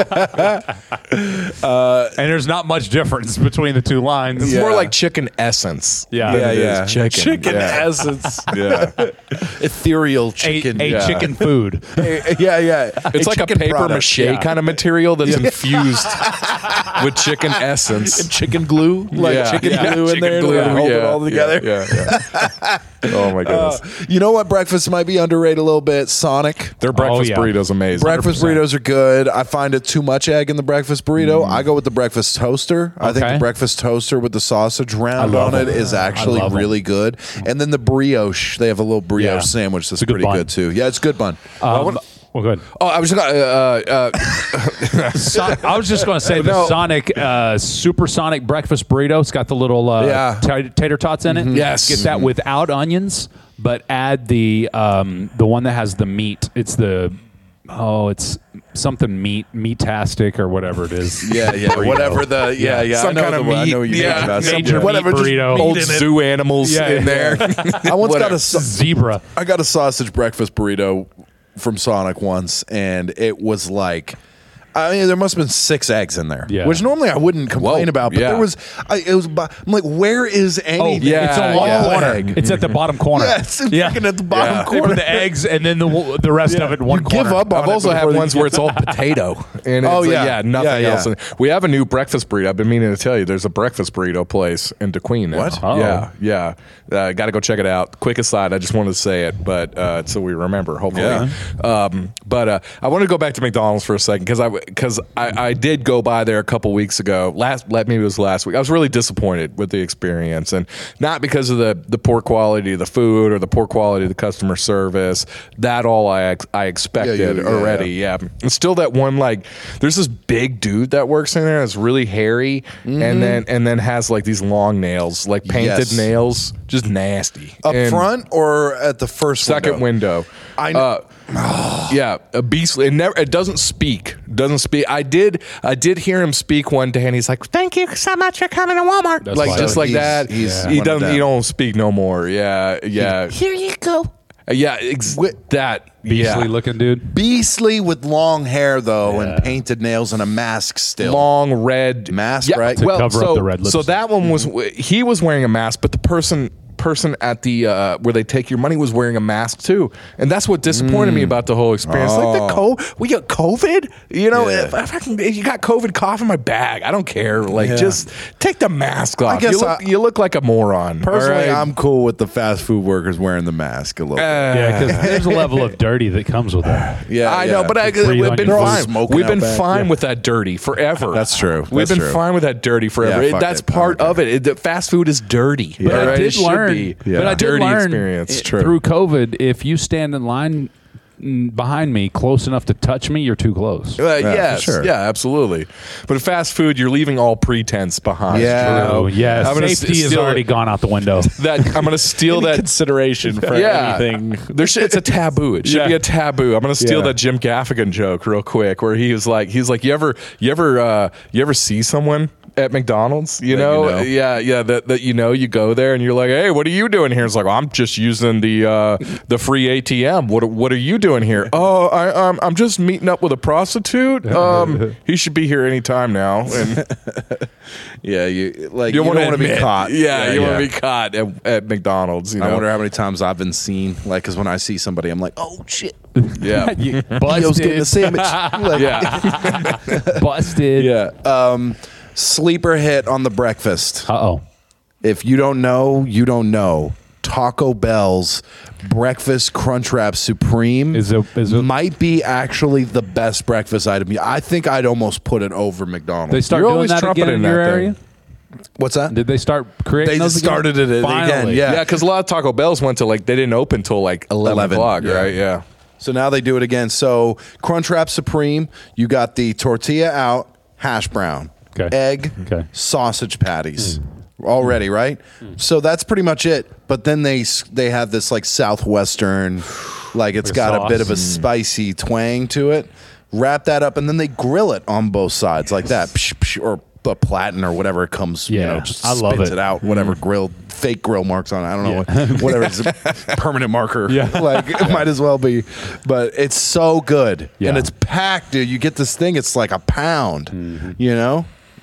King. And there's not much difference between the two lines. It's more like chicken essence. Yeah. Chicken essence. Ethereal chicken. A chicken food. It's like a paper mache kind of material that's infused with chicken essence. And chicken glue. Chicken glue in there. Glue. Hold it all together. Oh my goodness. You know what breakfast might be underrated a little bit? Sonic. Their breakfast burrito's amazing. Breakfast 100%. burritos are good. I find it too much egg in the breakfast burrito. I go with the breakfast toaster. I think the breakfast toaster with the sausage round on it is actually really good. And then the brioche. They have a little brioche sandwich that's pretty good too. Yeah, it's a good bun. Well, good. Oh, I was I was just going to say the Sonic Supersonic breakfast burrito. It's got the little tater tots in it. Yes, get that without onions, but add the one that has the meat. It's it's something meatastic or whatever it is. Whatever some kind of meat. I know what you're talking about. Major Whatever meat burrito. Old zoo animals in there. I once got a zebra. I got a sausage breakfast burrito from Sonic once, and it was like, I mean, there must have been 6 eggs in there, which normally I wouldn't complain about. But there was, I'm like, where is anything? It's a long corner. Egg. It's at the bottom corner. It's fucking at the bottom corner. They put the eggs and then the rest of it in one corner. Give up on I've also had ones where it's all potato. And it's nothing else. We have a new breakfast burrito. I've been meaning to tell you, there's a breakfast burrito place in DeQueen now. What? Oh. Yeah. Got to go check it out. Quick aside, I just wanted to say it, but so we remember, hopefully. Yeah. But I want to go back to McDonald's for a second because I did go by there a couple weeks ago. Maybe it was last week. I was really disappointed with the experience, and not because of the poor quality of the food or the poor quality of the customer service. That all I expected already. Yeah. And still that one, like, there's this big dude that works in there that's really hairy, and then has like these long nails, like painted nails, just nasty. Up front or at the first second window? I know. A beastly. It doesn't speak. I did hear him speak one day, and he's like, "Thank you so much for coming to Walmart." That's like just like that. He doesn't. He don't speak no more. Yeah. Here you go. That beastly looking dude. Beastly with long hair though, and painted nails and a mask still. Long red mask, right? To cover up the red lipstick. So that one he was wearing a mask, but the person at the where they take your money was wearing a mask too, and that's what disappointed me about the whole experience. Like we got COVID, you know. If you got COVID, cough in my bag. I don't care. Like just take the mask off. I guess you look like a moron. Personally, I'm cool with the fast food workers wearing the mask a little bit. Yeah, because there's a level of dirty that comes with that. Yeah, I know, but we've been fine. We've been fine with that dirty forever. That's true. We've been fine with that dirty forever. Yeah, that's part of it. The fast food is dirty. But I did learn. But I did learn experience. Through COVID, if you stand in line behind me close enough to touch me, you're too close. Yes, sure. Yeah, absolutely. But fast food, you're leaving all pretense behind. Yeah. Oh, yeah. Safety has already gone out the window. I'm going to steal that consideration for anything. It's a taboo. It should be a taboo. I'm going to steal that Jim Gaffigan joke real quick, where he's like, you ever see someone at McDonald's, you know? That you go there and you're like, hey, what are you doing here? It's like, well, I'm just using the free ATM. What are you doing here? Oh, I'm just meeting up with a prostitute. He should be here anytime now. And you don't want to be caught. You want to be caught at McDonald's. You know? I wonder how many times I've been seen. Like, because when I see somebody, I'm like, oh shit. Yeah, Busted. Getting a sandwich. Busted. Yeah. Sleeper hit on the breakfast. Uh-oh. If you don't know, you don't know. Taco Bell's breakfast Crunchwrap Supreme is it might be actually the best breakfast item. I think I'd almost put it over McDonald's. They start doing that again in your area? What's that? Did they start creating They those just started it again. Yeah, because a lot of Taco Bells went to they didn't open till 11 o'clock, right? Yeah. So now they do it again. So Crunchwrap Supreme, you got the tortilla out, hash brown. Okay. Egg, sausage patties, already, right? So that's pretty much it. But then they have this southwestern, it's got a bit of a spicy twang to it. Wrap that up, and then they grill it on both sides like that, or a platen or whatever it comes. Just I love spits it out. Whatever fake grill marks on it. I don't know whatever it's a permanent marker. Yeah, it might as well be. But it's so good, and it's packed, dude. You get this thing; it's like a pound. You know.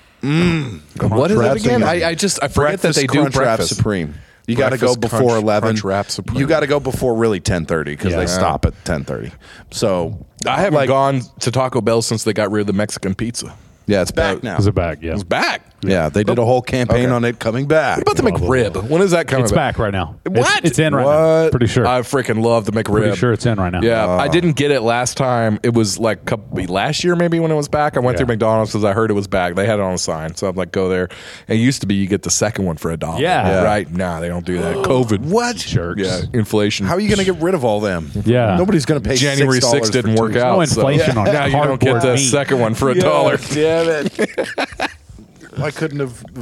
What is that again? I forget that they do breakfast Supreme. You got to go before 11. Crunchwrap Supreme. You got to go before really 10:30 because they stop at 10:30. So I haven't gone to Taco Bell since they got rid of the Mexican pizza. Yeah, it's back now. Is it back? Yeah, it's back. Yeah, they did a whole campaign on it coming back. What about the McRib? When is that coming? It's back right now. What? It's in right now. Pretty sure. I freaking love the McRib. Pretty sure it's in right now. Yeah, I didn't get it last time. It was last year maybe when it was back. I went through McDonald's because I heard it was back. They had it on the sign, so I'm like, go there. And it used to be you get the second one for $1. Yeah. Right? Nah, they don't do that. COVID. What? Jerks. Yeah, inflation. How are you going to get rid of all them? Yeah. Nobody's going to pay January 6th didn't work out. No inflation on now you don't get the second one for $1. Damn it. Why couldn't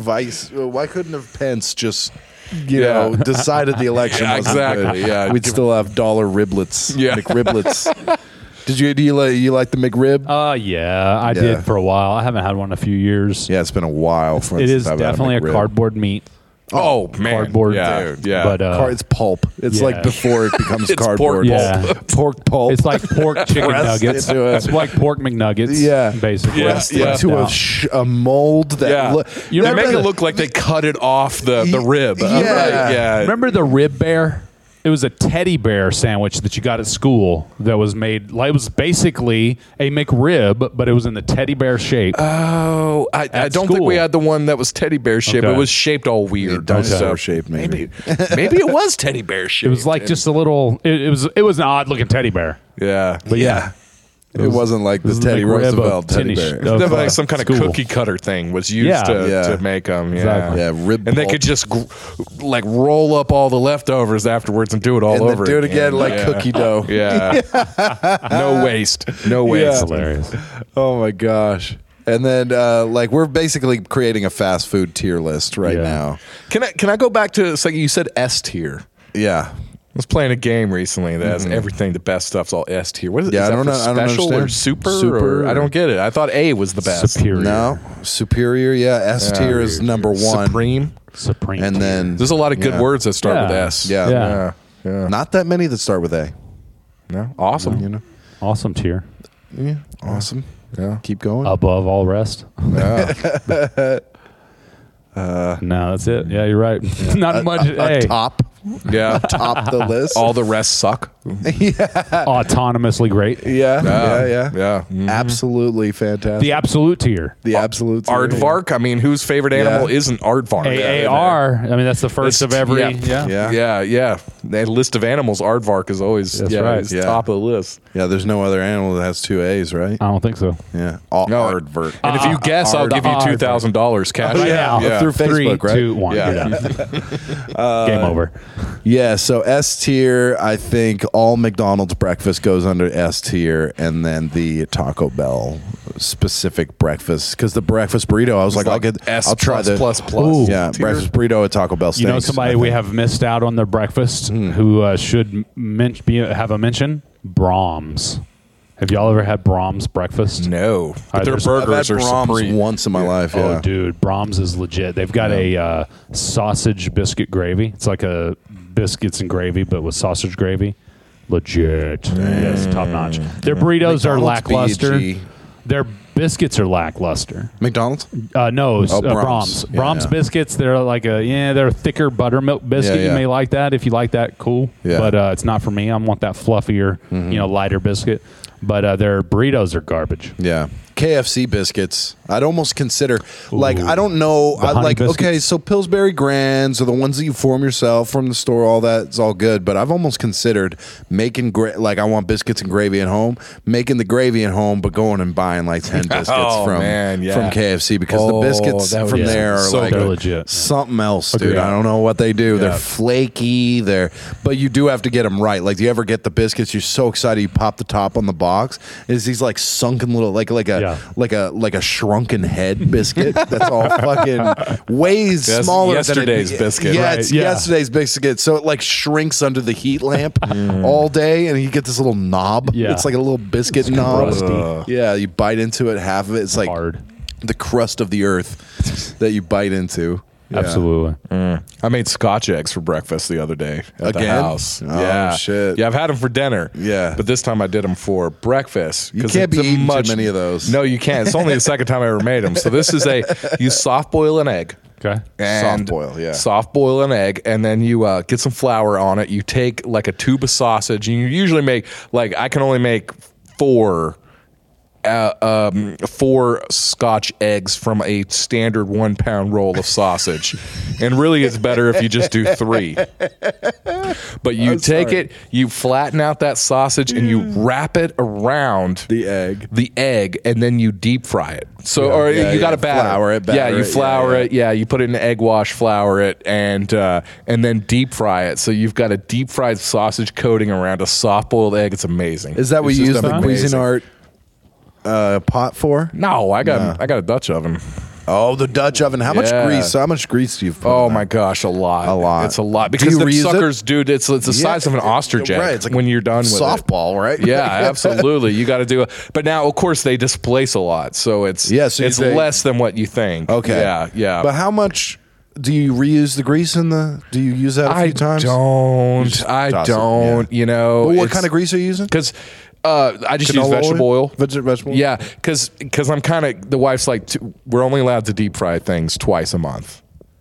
have Pence just decided the election wasn't exactly good? yeah We'd still have dollar riblets, McRiblets. Do you like the McRib? Yeah, I did for a while. I haven't had one in a few years. Yeah, it's been a while. It is definitely a cardboard meat. Oh man, cardboard, dude. Yeah, but it's pulp. It's like before it becomes it's cardboard. Pork pulp. It's like pork chicken nuggets. It's like pork McNuggets. Yeah, basically. Pressed into a mold that. They make it look like they cut it off the rib. Yeah. Remember the Rib Bear? It was a teddy bear sandwich that you got at school that was made. It was basically a McRib, but it was in the teddy bear shape. Oh, I don't think we had the one that was teddy bear shaped. Okay. It was shaped all weird. Dinosaur shape, maybe. Maybe it was teddy bear shaped. It was like just a little. It was an odd looking teddy bear. Yeah, but yeah. It wasn't like the Teddy Roosevelt teddy bear. It was like some kind of cookie cutter thing was used to make them. Exactly. Yeah, rib and they could just roll up all the leftovers afterwards and do it all over. Do it again like cookie dough. Yeah. No waste. No waste. Hilarious. Oh my gosh. And then we're basically creating a fast food tier list right now. Can I go back to you said S tier? Yeah. I was playing a game recently that has everything. The best stuff's all S tier. What is it? Yeah, is I don't know. Special or super? I don't get it. I thought A was the best. Superior. No, superior. Yeah, S tier is number one. Supreme. And then there's a lot of good words that start with S. Yeah. Yeah. Not that many that start with A. No, awesome. You know, Awesome tier. yeah, awesome. Yeah. Keep going. Above all rest. Yeah. No, that's it. Yeah, you're right. Not much. A top, Yeah. top the list. All the rest suck. Autonomously great. yeah. Yeah. Mhm. Absolutely fantastic. The absolute tier. The absolute Aardvark. I mean, whose favorite animal isn't Aardvark? AAR. I mean, that's the first of every. Yeah. The list of animals, Aardvark is always right. is top of the list. Yeah, there's no other animal that has 2 A's, right? I don't think so. Yeah. No. Aardvark. And if you guess, I'll give you $2,000 cash. Right now. Yeah. Through Facebook, 3, right? 2, 1. Yeah. You're done. Game over. Yeah, so S tier, I think all McDonald's breakfast goes under S tier, and then the Taco Bell specific breakfast, because the breakfast burrito, I was like, I'll try the plus. Yeah, tier. breakfast burrito at Taco Bell. You know somebody we have missed out on their breakfast who should have a mention? Brahms. Have y'all ever had Brahms breakfast? No, but their there's- burgers I've are had Brahms supreme. once in my life. Yeah. Oh, dude, Brahms is legit. They've got a sausage biscuit gravy. It's like a biscuits and gravy, but with sausage gravy. Legit. Yes, top notch. Their burritos are McDonald's lackluster. BG. Their biscuits are lackluster. McDonald's? No, Brahms. Brahms. Yeah, Brahms yeah. biscuits. They're like they're a thicker buttermilk biscuit. Yeah, yeah. You may like that. If you like that, cool. Yeah. But it's not for me. I want that fluffier, lighter biscuit. But their burritos are garbage. Yeah. KFC biscuits. I'd almost consider, like, I don't know. The honey biscuits? Okay, so Pillsbury Grands are the ones that you form yourself from the store, all that, it's all good. But I've almost considered making, like, I want biscuits and gravy at home, making the gravy at home, but going and buying like 10 biscuits from KFC, because the biscuits that would from be there are so like they're legit. something else, dude. Agreed. I don't know what they do. Yeah. They're flaky. But you do have to get them right. Like, do you ever get the biscuits? You're so excited. You pop the top on the box. Is these like sunken little, like a shrunken head biscuit that's all fucking way smaller yesterday's than biscuit. Yeah, Right. it's yesterday's biscuit. So it like shrinks under the heat lamp all day, and you get this little knob. Yeah. It's like a little biscuit knob. crusty. Yeah, you bite into it, half of it. It's like Hard. the crust of the earth that you bite into. Yeah. Absolutely. I made Scotch eggs for breakfast the other day at the Again? house. Oh, yeah, shit. Yeah, I've had them for dinner. Yeah. but this time I did them for breakfast. You 'cause can't be it's a eating too many of those. No, you can't. It's only the second time I ever made them. So this is you soft boil an egg. Okay. And Soft boil, yeah. Soft boil an egg, and then you get some flour on it. You take like a tube of sausage, and you usually make like I can only make four Scotch eggs from a standard 1 pound roll of sausage. And really it's better if you just do 3. But you you flatten out that sausage and you wrap it around The egg. and then you deep fry it. So you got to Flour it, batter you it, flour it. Yeah, you put it in egg wash, flour it, and then deep fry it. So you've got a deep fried sausage coating around a soft boiled egg. It's amazing. Is that what It's you use just the amazing. Cuisinart pot for? No, I got a Dutch oven. Oh, the Dutch oven. How much Yeah. grease? How much grease do you put? Oh in my that? gosh, a lot. A lot. It's a lot Do because you the reuse it? suckers, dude. It's the size of an ostrich egg. Right, it's like when you're done with softball, right? it. Yeah, absolutely. You got to do it. But now, of course, they displace a lot, so it's it's less than what you think. Okay. Yeah. But how much do you reuse the grease in the? Do you use that a few times? I toss it, don't. yeah. You know. But what kind of grease are you using? Because I just use Canola vegetable oil. Vegetable. Yeah, because I'm kind of the wife's like we're only allowed to deep fry things twice a month.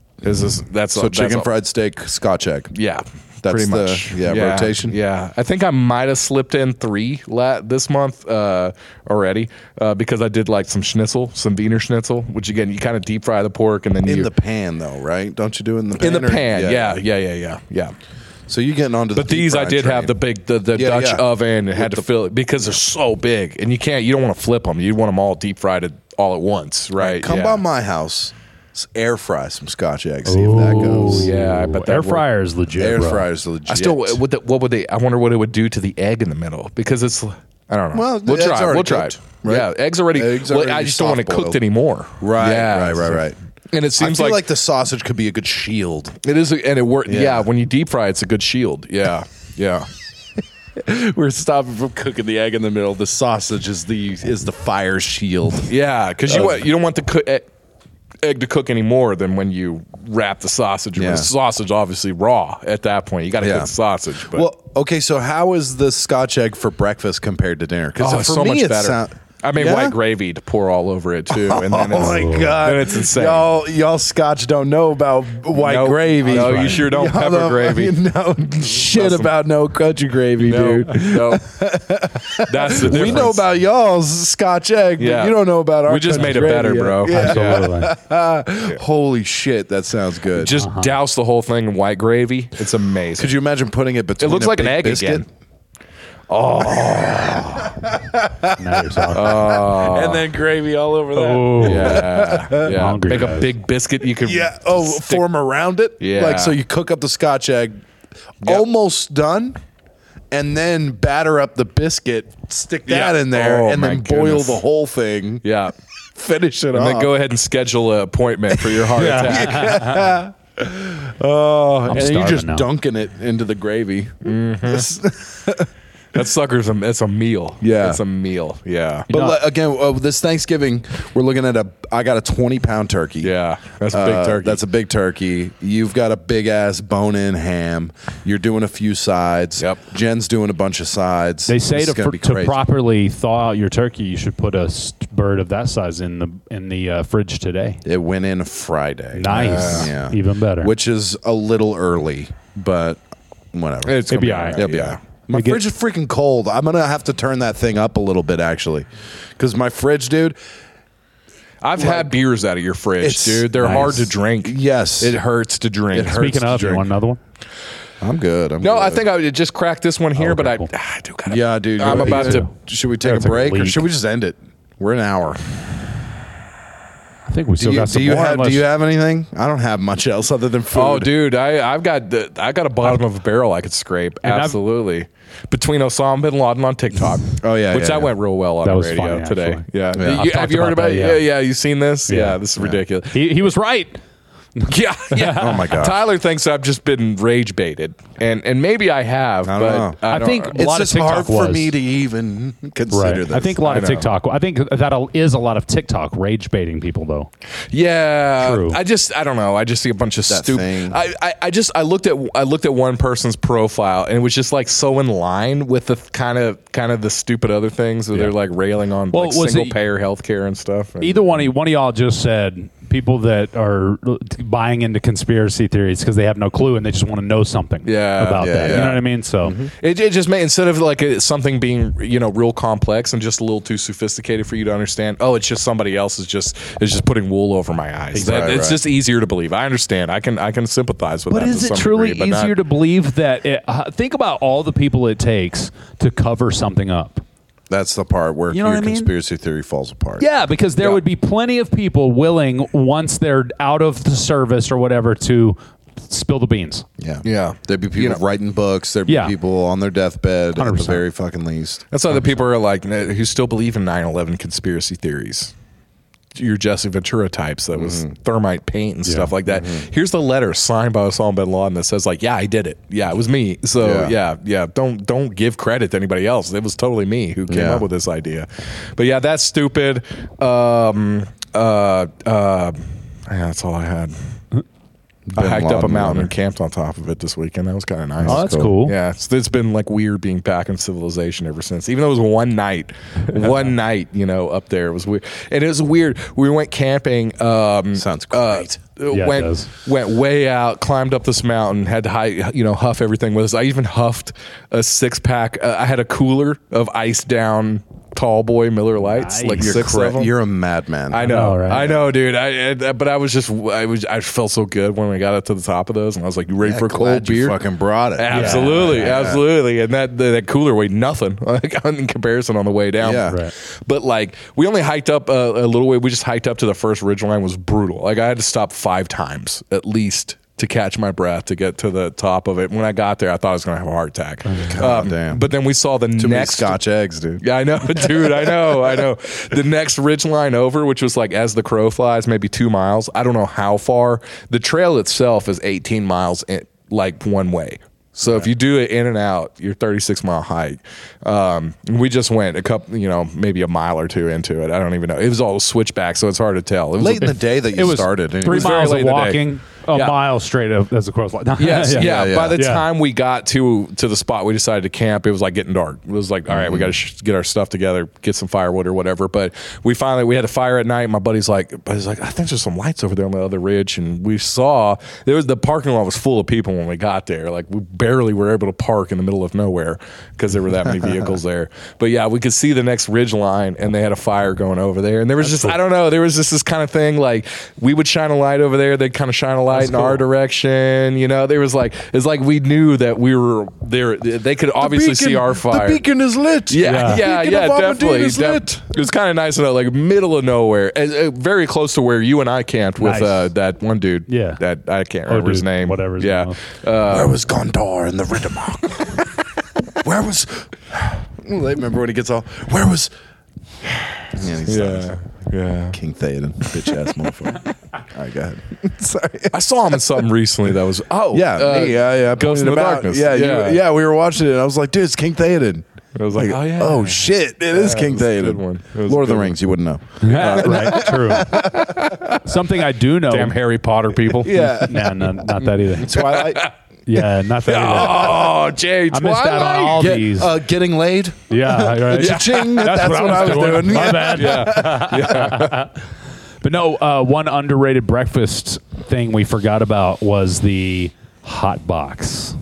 So chicken fried steak, Scotch egg. Yeah, That's pretty the- much. rotation? Yeah, I think I might have slipped in 3 this month already because I did like some schnitzel, some Wiener Schnitzel, which again you kind of deep fry the pork and then In the pan, though, right? Don't you do it in the pan? in the or- pan. Yeah. So you're getting onto the But these I deep did fry have the train. big the Yeah, Dutch yeah. oven and had to fill it because they're so big and you don't want to flip them. You want them all deep fried all at once, right? Come yeah. by my house. Air fry some Scotch eggs. See if that goes. Yeah, I bet that Air would. fryer is legit. Air bro. fryer's legit. I still what would they? I wonder what it would do to the egg in the middle because it's. I don't know. Well, we'll the egg's try. already We'll try cooked, it. right? Yeah, eggs already. I just don't want it cooked soft-boiled. anymore. Right, Yeah. right. And it I seems feel like, like the sausage could be a good shield. it is, and it worked. Yeah. Yeah, when you deep fry, it's a good shield. Yeah, yeah. We're stopping from cooking the egg in the middle. The sausage is the fire shield. Yeah, because you don't want the egg to cook anymore than when you wrap the sausage. The sausage obviously raw at that point. You got to cook the sausage. But. Well, okay, so how is the Scotch egg for breakfast compared to dinner? Because it's so much better. I made white gravy to pour all over it too, and then then it's insane. Y'all Scotch don't know about white gravy. No, you sure don't. Pepper gravy. No shit about no country gravy, dude. No, that's the difference. We know about y'all's Scotch egg, but you don't know about our. We just made it better, bro. Absolutely. Holy shit, that sounds good. Just douse the whole thing in white gravy. It's amazing. Could you imagine putting it between? It looks like an egg biscuit? again. Oh, now you're talking. And then gravy all over that. Oh, yeah. Hungry, Make guys. a big biscuit. You could form around it. Yeah, like so you cook up the Scotch egg, almost done, and then batter up the biscuit, stick that in there, and then boil the whole thing. Yeah, finish it and off. then go ahead and schedule an appointment for your heart attack. And you're just now. dunking it into the gravy. That sucker's it's a meal. Yeah. It's a meal. Yeah. But again, this Thanksgiving, we're looking at I got a 20-pound turkey. Yeah. That's a big turkey. That's a big turkey. You've got a big-ass bone-in ham. You're doing a few sides. Yep. Jen's doing a bunch of sides. They say This is gonna be to crazy. properly thaw out your turkey, you should put a bird of that size in the fridge today. It went in Friday. Nice. Yeah. Even better. Which is a little early, but whatever. It'll be all right. It'll be all right. My fridge is freaking cold. I'm going to have to turn that thing up a little bit, actually. Because my fridge, dude. I've had beers out of your fridge, dude. They're hard to drink. Yes. It hurts to drink. Speaking of, you want another one? I'm good. No, I think I would just crack this one here, but cool. I do kind of. Yeah, dude. I'm about to. Should we take a Take a break or leak. should we just end it? We're an hour. I think we still got some more. Do you have anything? I don't have much else other than food. Oh, dude, I got a bottom of a barrel I could scrape. Absolutely. Between Osama bin Laden on TikTok. Oh, yeah. Which that went real well on That the was radio funny, today. actually. Yeah. I've Have you talked heard about about it? that, Yeah. You seen this? Yeah. This is ridiculous. He was right. Yeah. Oh my god. Tyler thinks I've just been rage baited, and maybe I have, I don't but know. I think don't- a It's lot of just TikTok hard for was. me to even consider Right. this. I think a lot of know. TikTok. I think that is a lot of TikTok rage baiting people, though. Yeah, True. I don't know. I just see a bunch of That stupid. thing. I looked at one person's profile and it was just like so in line with the kind of the stupid other things that they're like railing on, Well, like was single it- payer healthcare and stuff. And- Either one of y'all just said people that are buying into conspiracy theories because they have no clue and they just want to know something about that. yeah. You know what I mean? So It just made, instead of like something being real complex and just a little too sophisticated for you to understand. Oh, it's just somebody else is just putting wool over my eyes. It's just easier to believe. I understand. I can sympathize with that. But is to it some truly degree, but easier not- to believe that? Think about all the people it takes to cover something up. That's the part where You know your what I mean? conspiracy theory falls apart. Yeah, because there would be plenty of people willing, once they're out of the service or whatever, to spill the beans. Yeah. There'd be people writing books. There'd be Yeah. people on their deathbed at the 100%. very fucking least. That's why the people are like who still believe in 9/11 conspiracy theories. Your Jesse Ventura types that was thermite paint and stuff like that. Here's the letter signed by Osama bin Laden that says like, yeah, I did it. Yeah, it was me. So yeah. Don't give credit to anybody else. It was totally me who came up with this idea. But yeah, that's stupid. Yeah, that's all I had. I hiked up a mountain and camped on top of it this weekend. That was kind of nice. Oh, that's cool. Yeah, it's been like weird being back in civilization ever since. Even though it was one night, up there. It was weird. And it was weird. We went camping. Sounds great. Yeah, it does. Went way out, climbed up this mountain, had to huff everything with us. I even huffed a 6-pack. I had a cooler of iced down Tall Boy Miller Lights, like You're 6 of them. You're a madman. I know, right? I know, dude. But I felt so good when we got up to the top of those, and I was like, "You ready for a cold Glad you beer?" fucking brought it. Absolutely. And that cooler weighed nothing like, in comparison on the way down. Yeah. Right. But like, we only hiked up a little way. We just hiked up to the first ridge line. Was brutal. Like, I had to stop 5 times at least to catch my breath to get to the top of it. When I got there, I thought I was going to have a heart attack. God damn. But then we saw the Too many next Scotch eggs, dude. Yeah, I know, dude. I know. The next ridge line over, which was like as the crow flies, maybe 2 miles. I don't know how far. The trail itself is 18 miles, like one way. So if you do it in and out, your 36-mile hike. We just went a couple, maybe a mile or two into it. I don't even know. It was all switchback, so it's hard to tell. It was late in the day that you started. 3 miles of walking. A mile straight up as a crow flies. Yes, yeah. By the time we got to the spot we decided to camp, it was like getting dark. It was like, all right, we got to get our stuff together, get some firewood or whatever. But we had a fire at night. My buddy's like, I think there's some lights over there on the other ridge, and we saw the parking lot was full of people when we got there. Like we barely were able to park in the middle of nowhere because there were that many vehicles there. But yeah, we could see the next ridge line, and they had a fire going over there. And there was I don't know, there was just this kind of thing like we would shine a light over there, they'd kind of shine a light in our direction. There was it's like we knew that we were there. They could obviously see our fire. The beacon is lit. Yeah, definitely. It was kind of nice to know, like middle of nowhere, very close to where you and I camped with that one dude. Yeah, that I can't remember his name. Whatever. Where was Gondor in the Riddermark? Where was? Remember when he gets all? Where was? Yeah. King Theoden, bitch ass motherfucker. All right, go ahead. Sorry. I saw him in something recently that was Ghost in the Darkness. Yeah, we were watching it. And I was like, dude, it's King Theoden. I was like, oh shit, it is King Theoden. Lord of the Rings, you wouldn't know. Right, true. Something I do know. Damn Harry Potter people. Yeah. Nah, not that either. Twilight. Yeah, not that either. Oh, Jay, I missed out on all these. Getting laid. Yeah, right. Cha-ching. That's what I was doing. My bad. Yeah. But no, one underrated breakfast thing we forgot about was the hot box,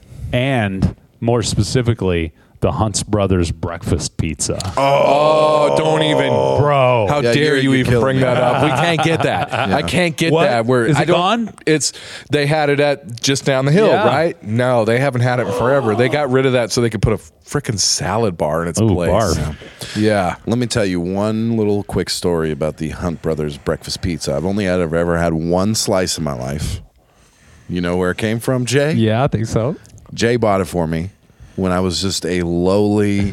and more specifically, the Hunt's Brothers breakfast pizza. Oh, don't even, bro! How dare you even bring that up? We can't get that. I can't get that. Is it gone? They had it at just down the hill, right? No, they haven't had it in forever. They got rid of that so they could put a freaking salad bar in its place. Bar. Yeah. Let me tell you one little quick story about the Hunt Brothers breakfast pizza. I've only ever had one slice in my life. You know where it came from, Jay? Yeah, I think so. Jay bought it for me when I was just a lowly,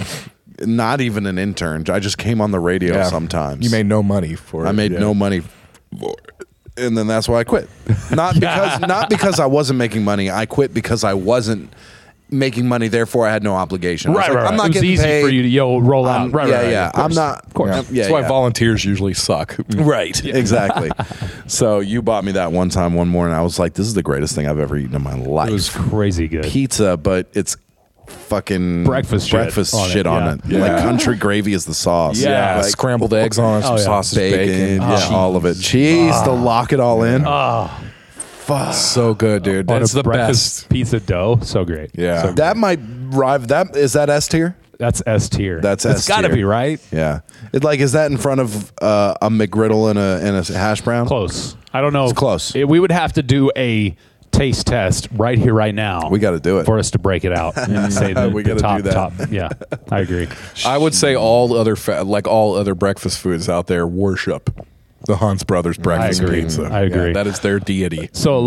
not even an intern. I just came on the radio sometimes. You made no money for it. I made no money for it. And then that's why I quit. Not because I wasn't making money. I quit because I wasn't making money, therefore I had no obligation. Right. I'm not getting paid. It was easy for you to roll out. Yeah. I'm not. Of course. That's why volunteers usually suck. Right. Exactly. So you bought me that one morning. I was like, this is the greatest thing I've ever eaten in my life. It was crazy good. Pizza, but it's fucking breakfast shit on it. Yeah. Like country gravy is the sauce. Yeah. Like, scrambled eggs on it, some sausage, bacon. All of it. Cheese to lock it all in. Fuck. So good, dude. That's the best pizza dough. So great. Yeah. So that might rival. Is that S tier? That's S tier. That's S tier. It's got to be, right? Yeah. Is that in front of a McGriddle and a hash brown? Close. I don't know. It's close. We would have to do a taste test right here, right now. We got to do it for us to break it out and say we got to do that. Top. Yeah, I agree. I would say all other breakfast foods out there worship the Hunt's Brothers breakfast pizza. I agree. Yeah, that is their deity. So a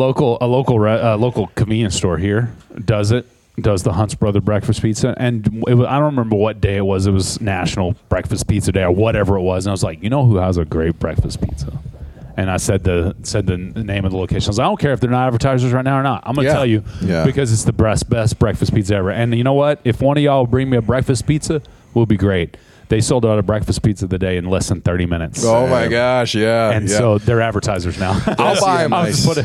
local convenience store here does the Hunt's Brother breakfast pizza, and I don't remember what day it was. It was National Breakfast Pizza Day or whatever it was, and I was like, you know who has a great breakfast pizza? And I said the name of the location. I was like, I don't care if they're not advertisers right now or not. I'm going to tell you because it's the best breakfast pizza ever. And you know what? If one of y'all bring me a breakfast pizza, we'll be great. They sold out a breakfast pizza the day in less than 30 minutes. Oh my gosh, yeah. And so they're advertisers now. I'll buy them.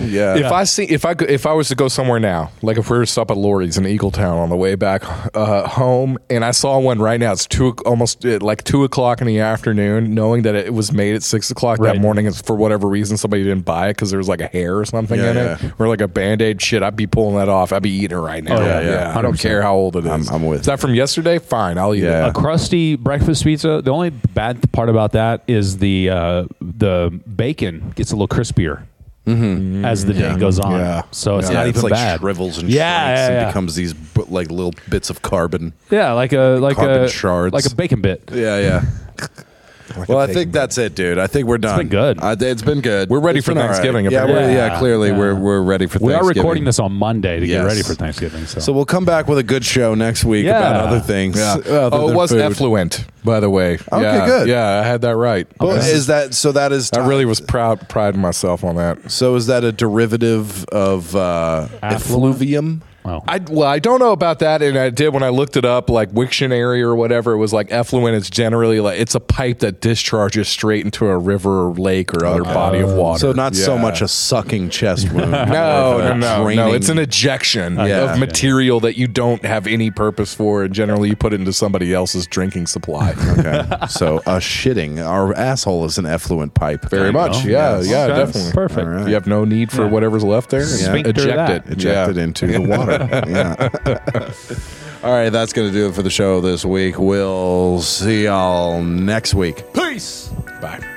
If I was to go somewhere now, like if we were to stop at Lori's in Eagletown on the way back home, and I saw one right now, it's almost 2 o'clock in the afternoon, knowing that it was made at 6 o'clock that morning, and for whatever reason somebody didn't buy it because there was like a hair or something in it, or like a Band-Aid. Shit, I'd be pulling that off. I'd be eating it right now. I don't care how old it is. I'm with. Is that from yesterday? Fine, I'll eat it. A crusty breakfast pizza. The only bad part about that is the bacon gets a little crispier as the day goes on. Yeah. So it's not even like bad. Shrivels and shrinks and becomes these like little bits of carbon. Yeah, like carbon shards, like a bacon bit. Yeah. Well, I think that's it, dude. I think we're done. It's been good. It's been good. We're ready for Thanksgiving. Right. Clearly we're ready for Thanksgiving. We are recording this on Monday to get ready for Thanksgiving. So we'll come back with a good show next week about other things. Yeah. It was effluent, by the way. Okay, good. Yeah, I had that right. Well, is that so? That is. I really was priding myself on that. So is that a derivative of effluvium? Oh. I don't know about that, and I did when I looked it up, like Wiktionary or whatever. It was like effluent is generally like it's a pipe that discharges straight into a river or lake or other body of water. So not so much a sucking chest wound. No. It's an ejection of material that you don't have any purpose for, and generally you put it into somebody else's drinking supply. Okay, so shitting. Our asshole is an effluent pipe. Very much. Yeah, definitely. Perfect. Right. You have no need for whatever's left there. Eject it into the water. Yeah. All right, that's going to do it for the show this week. We'll see y'all next week. Peace. Bye.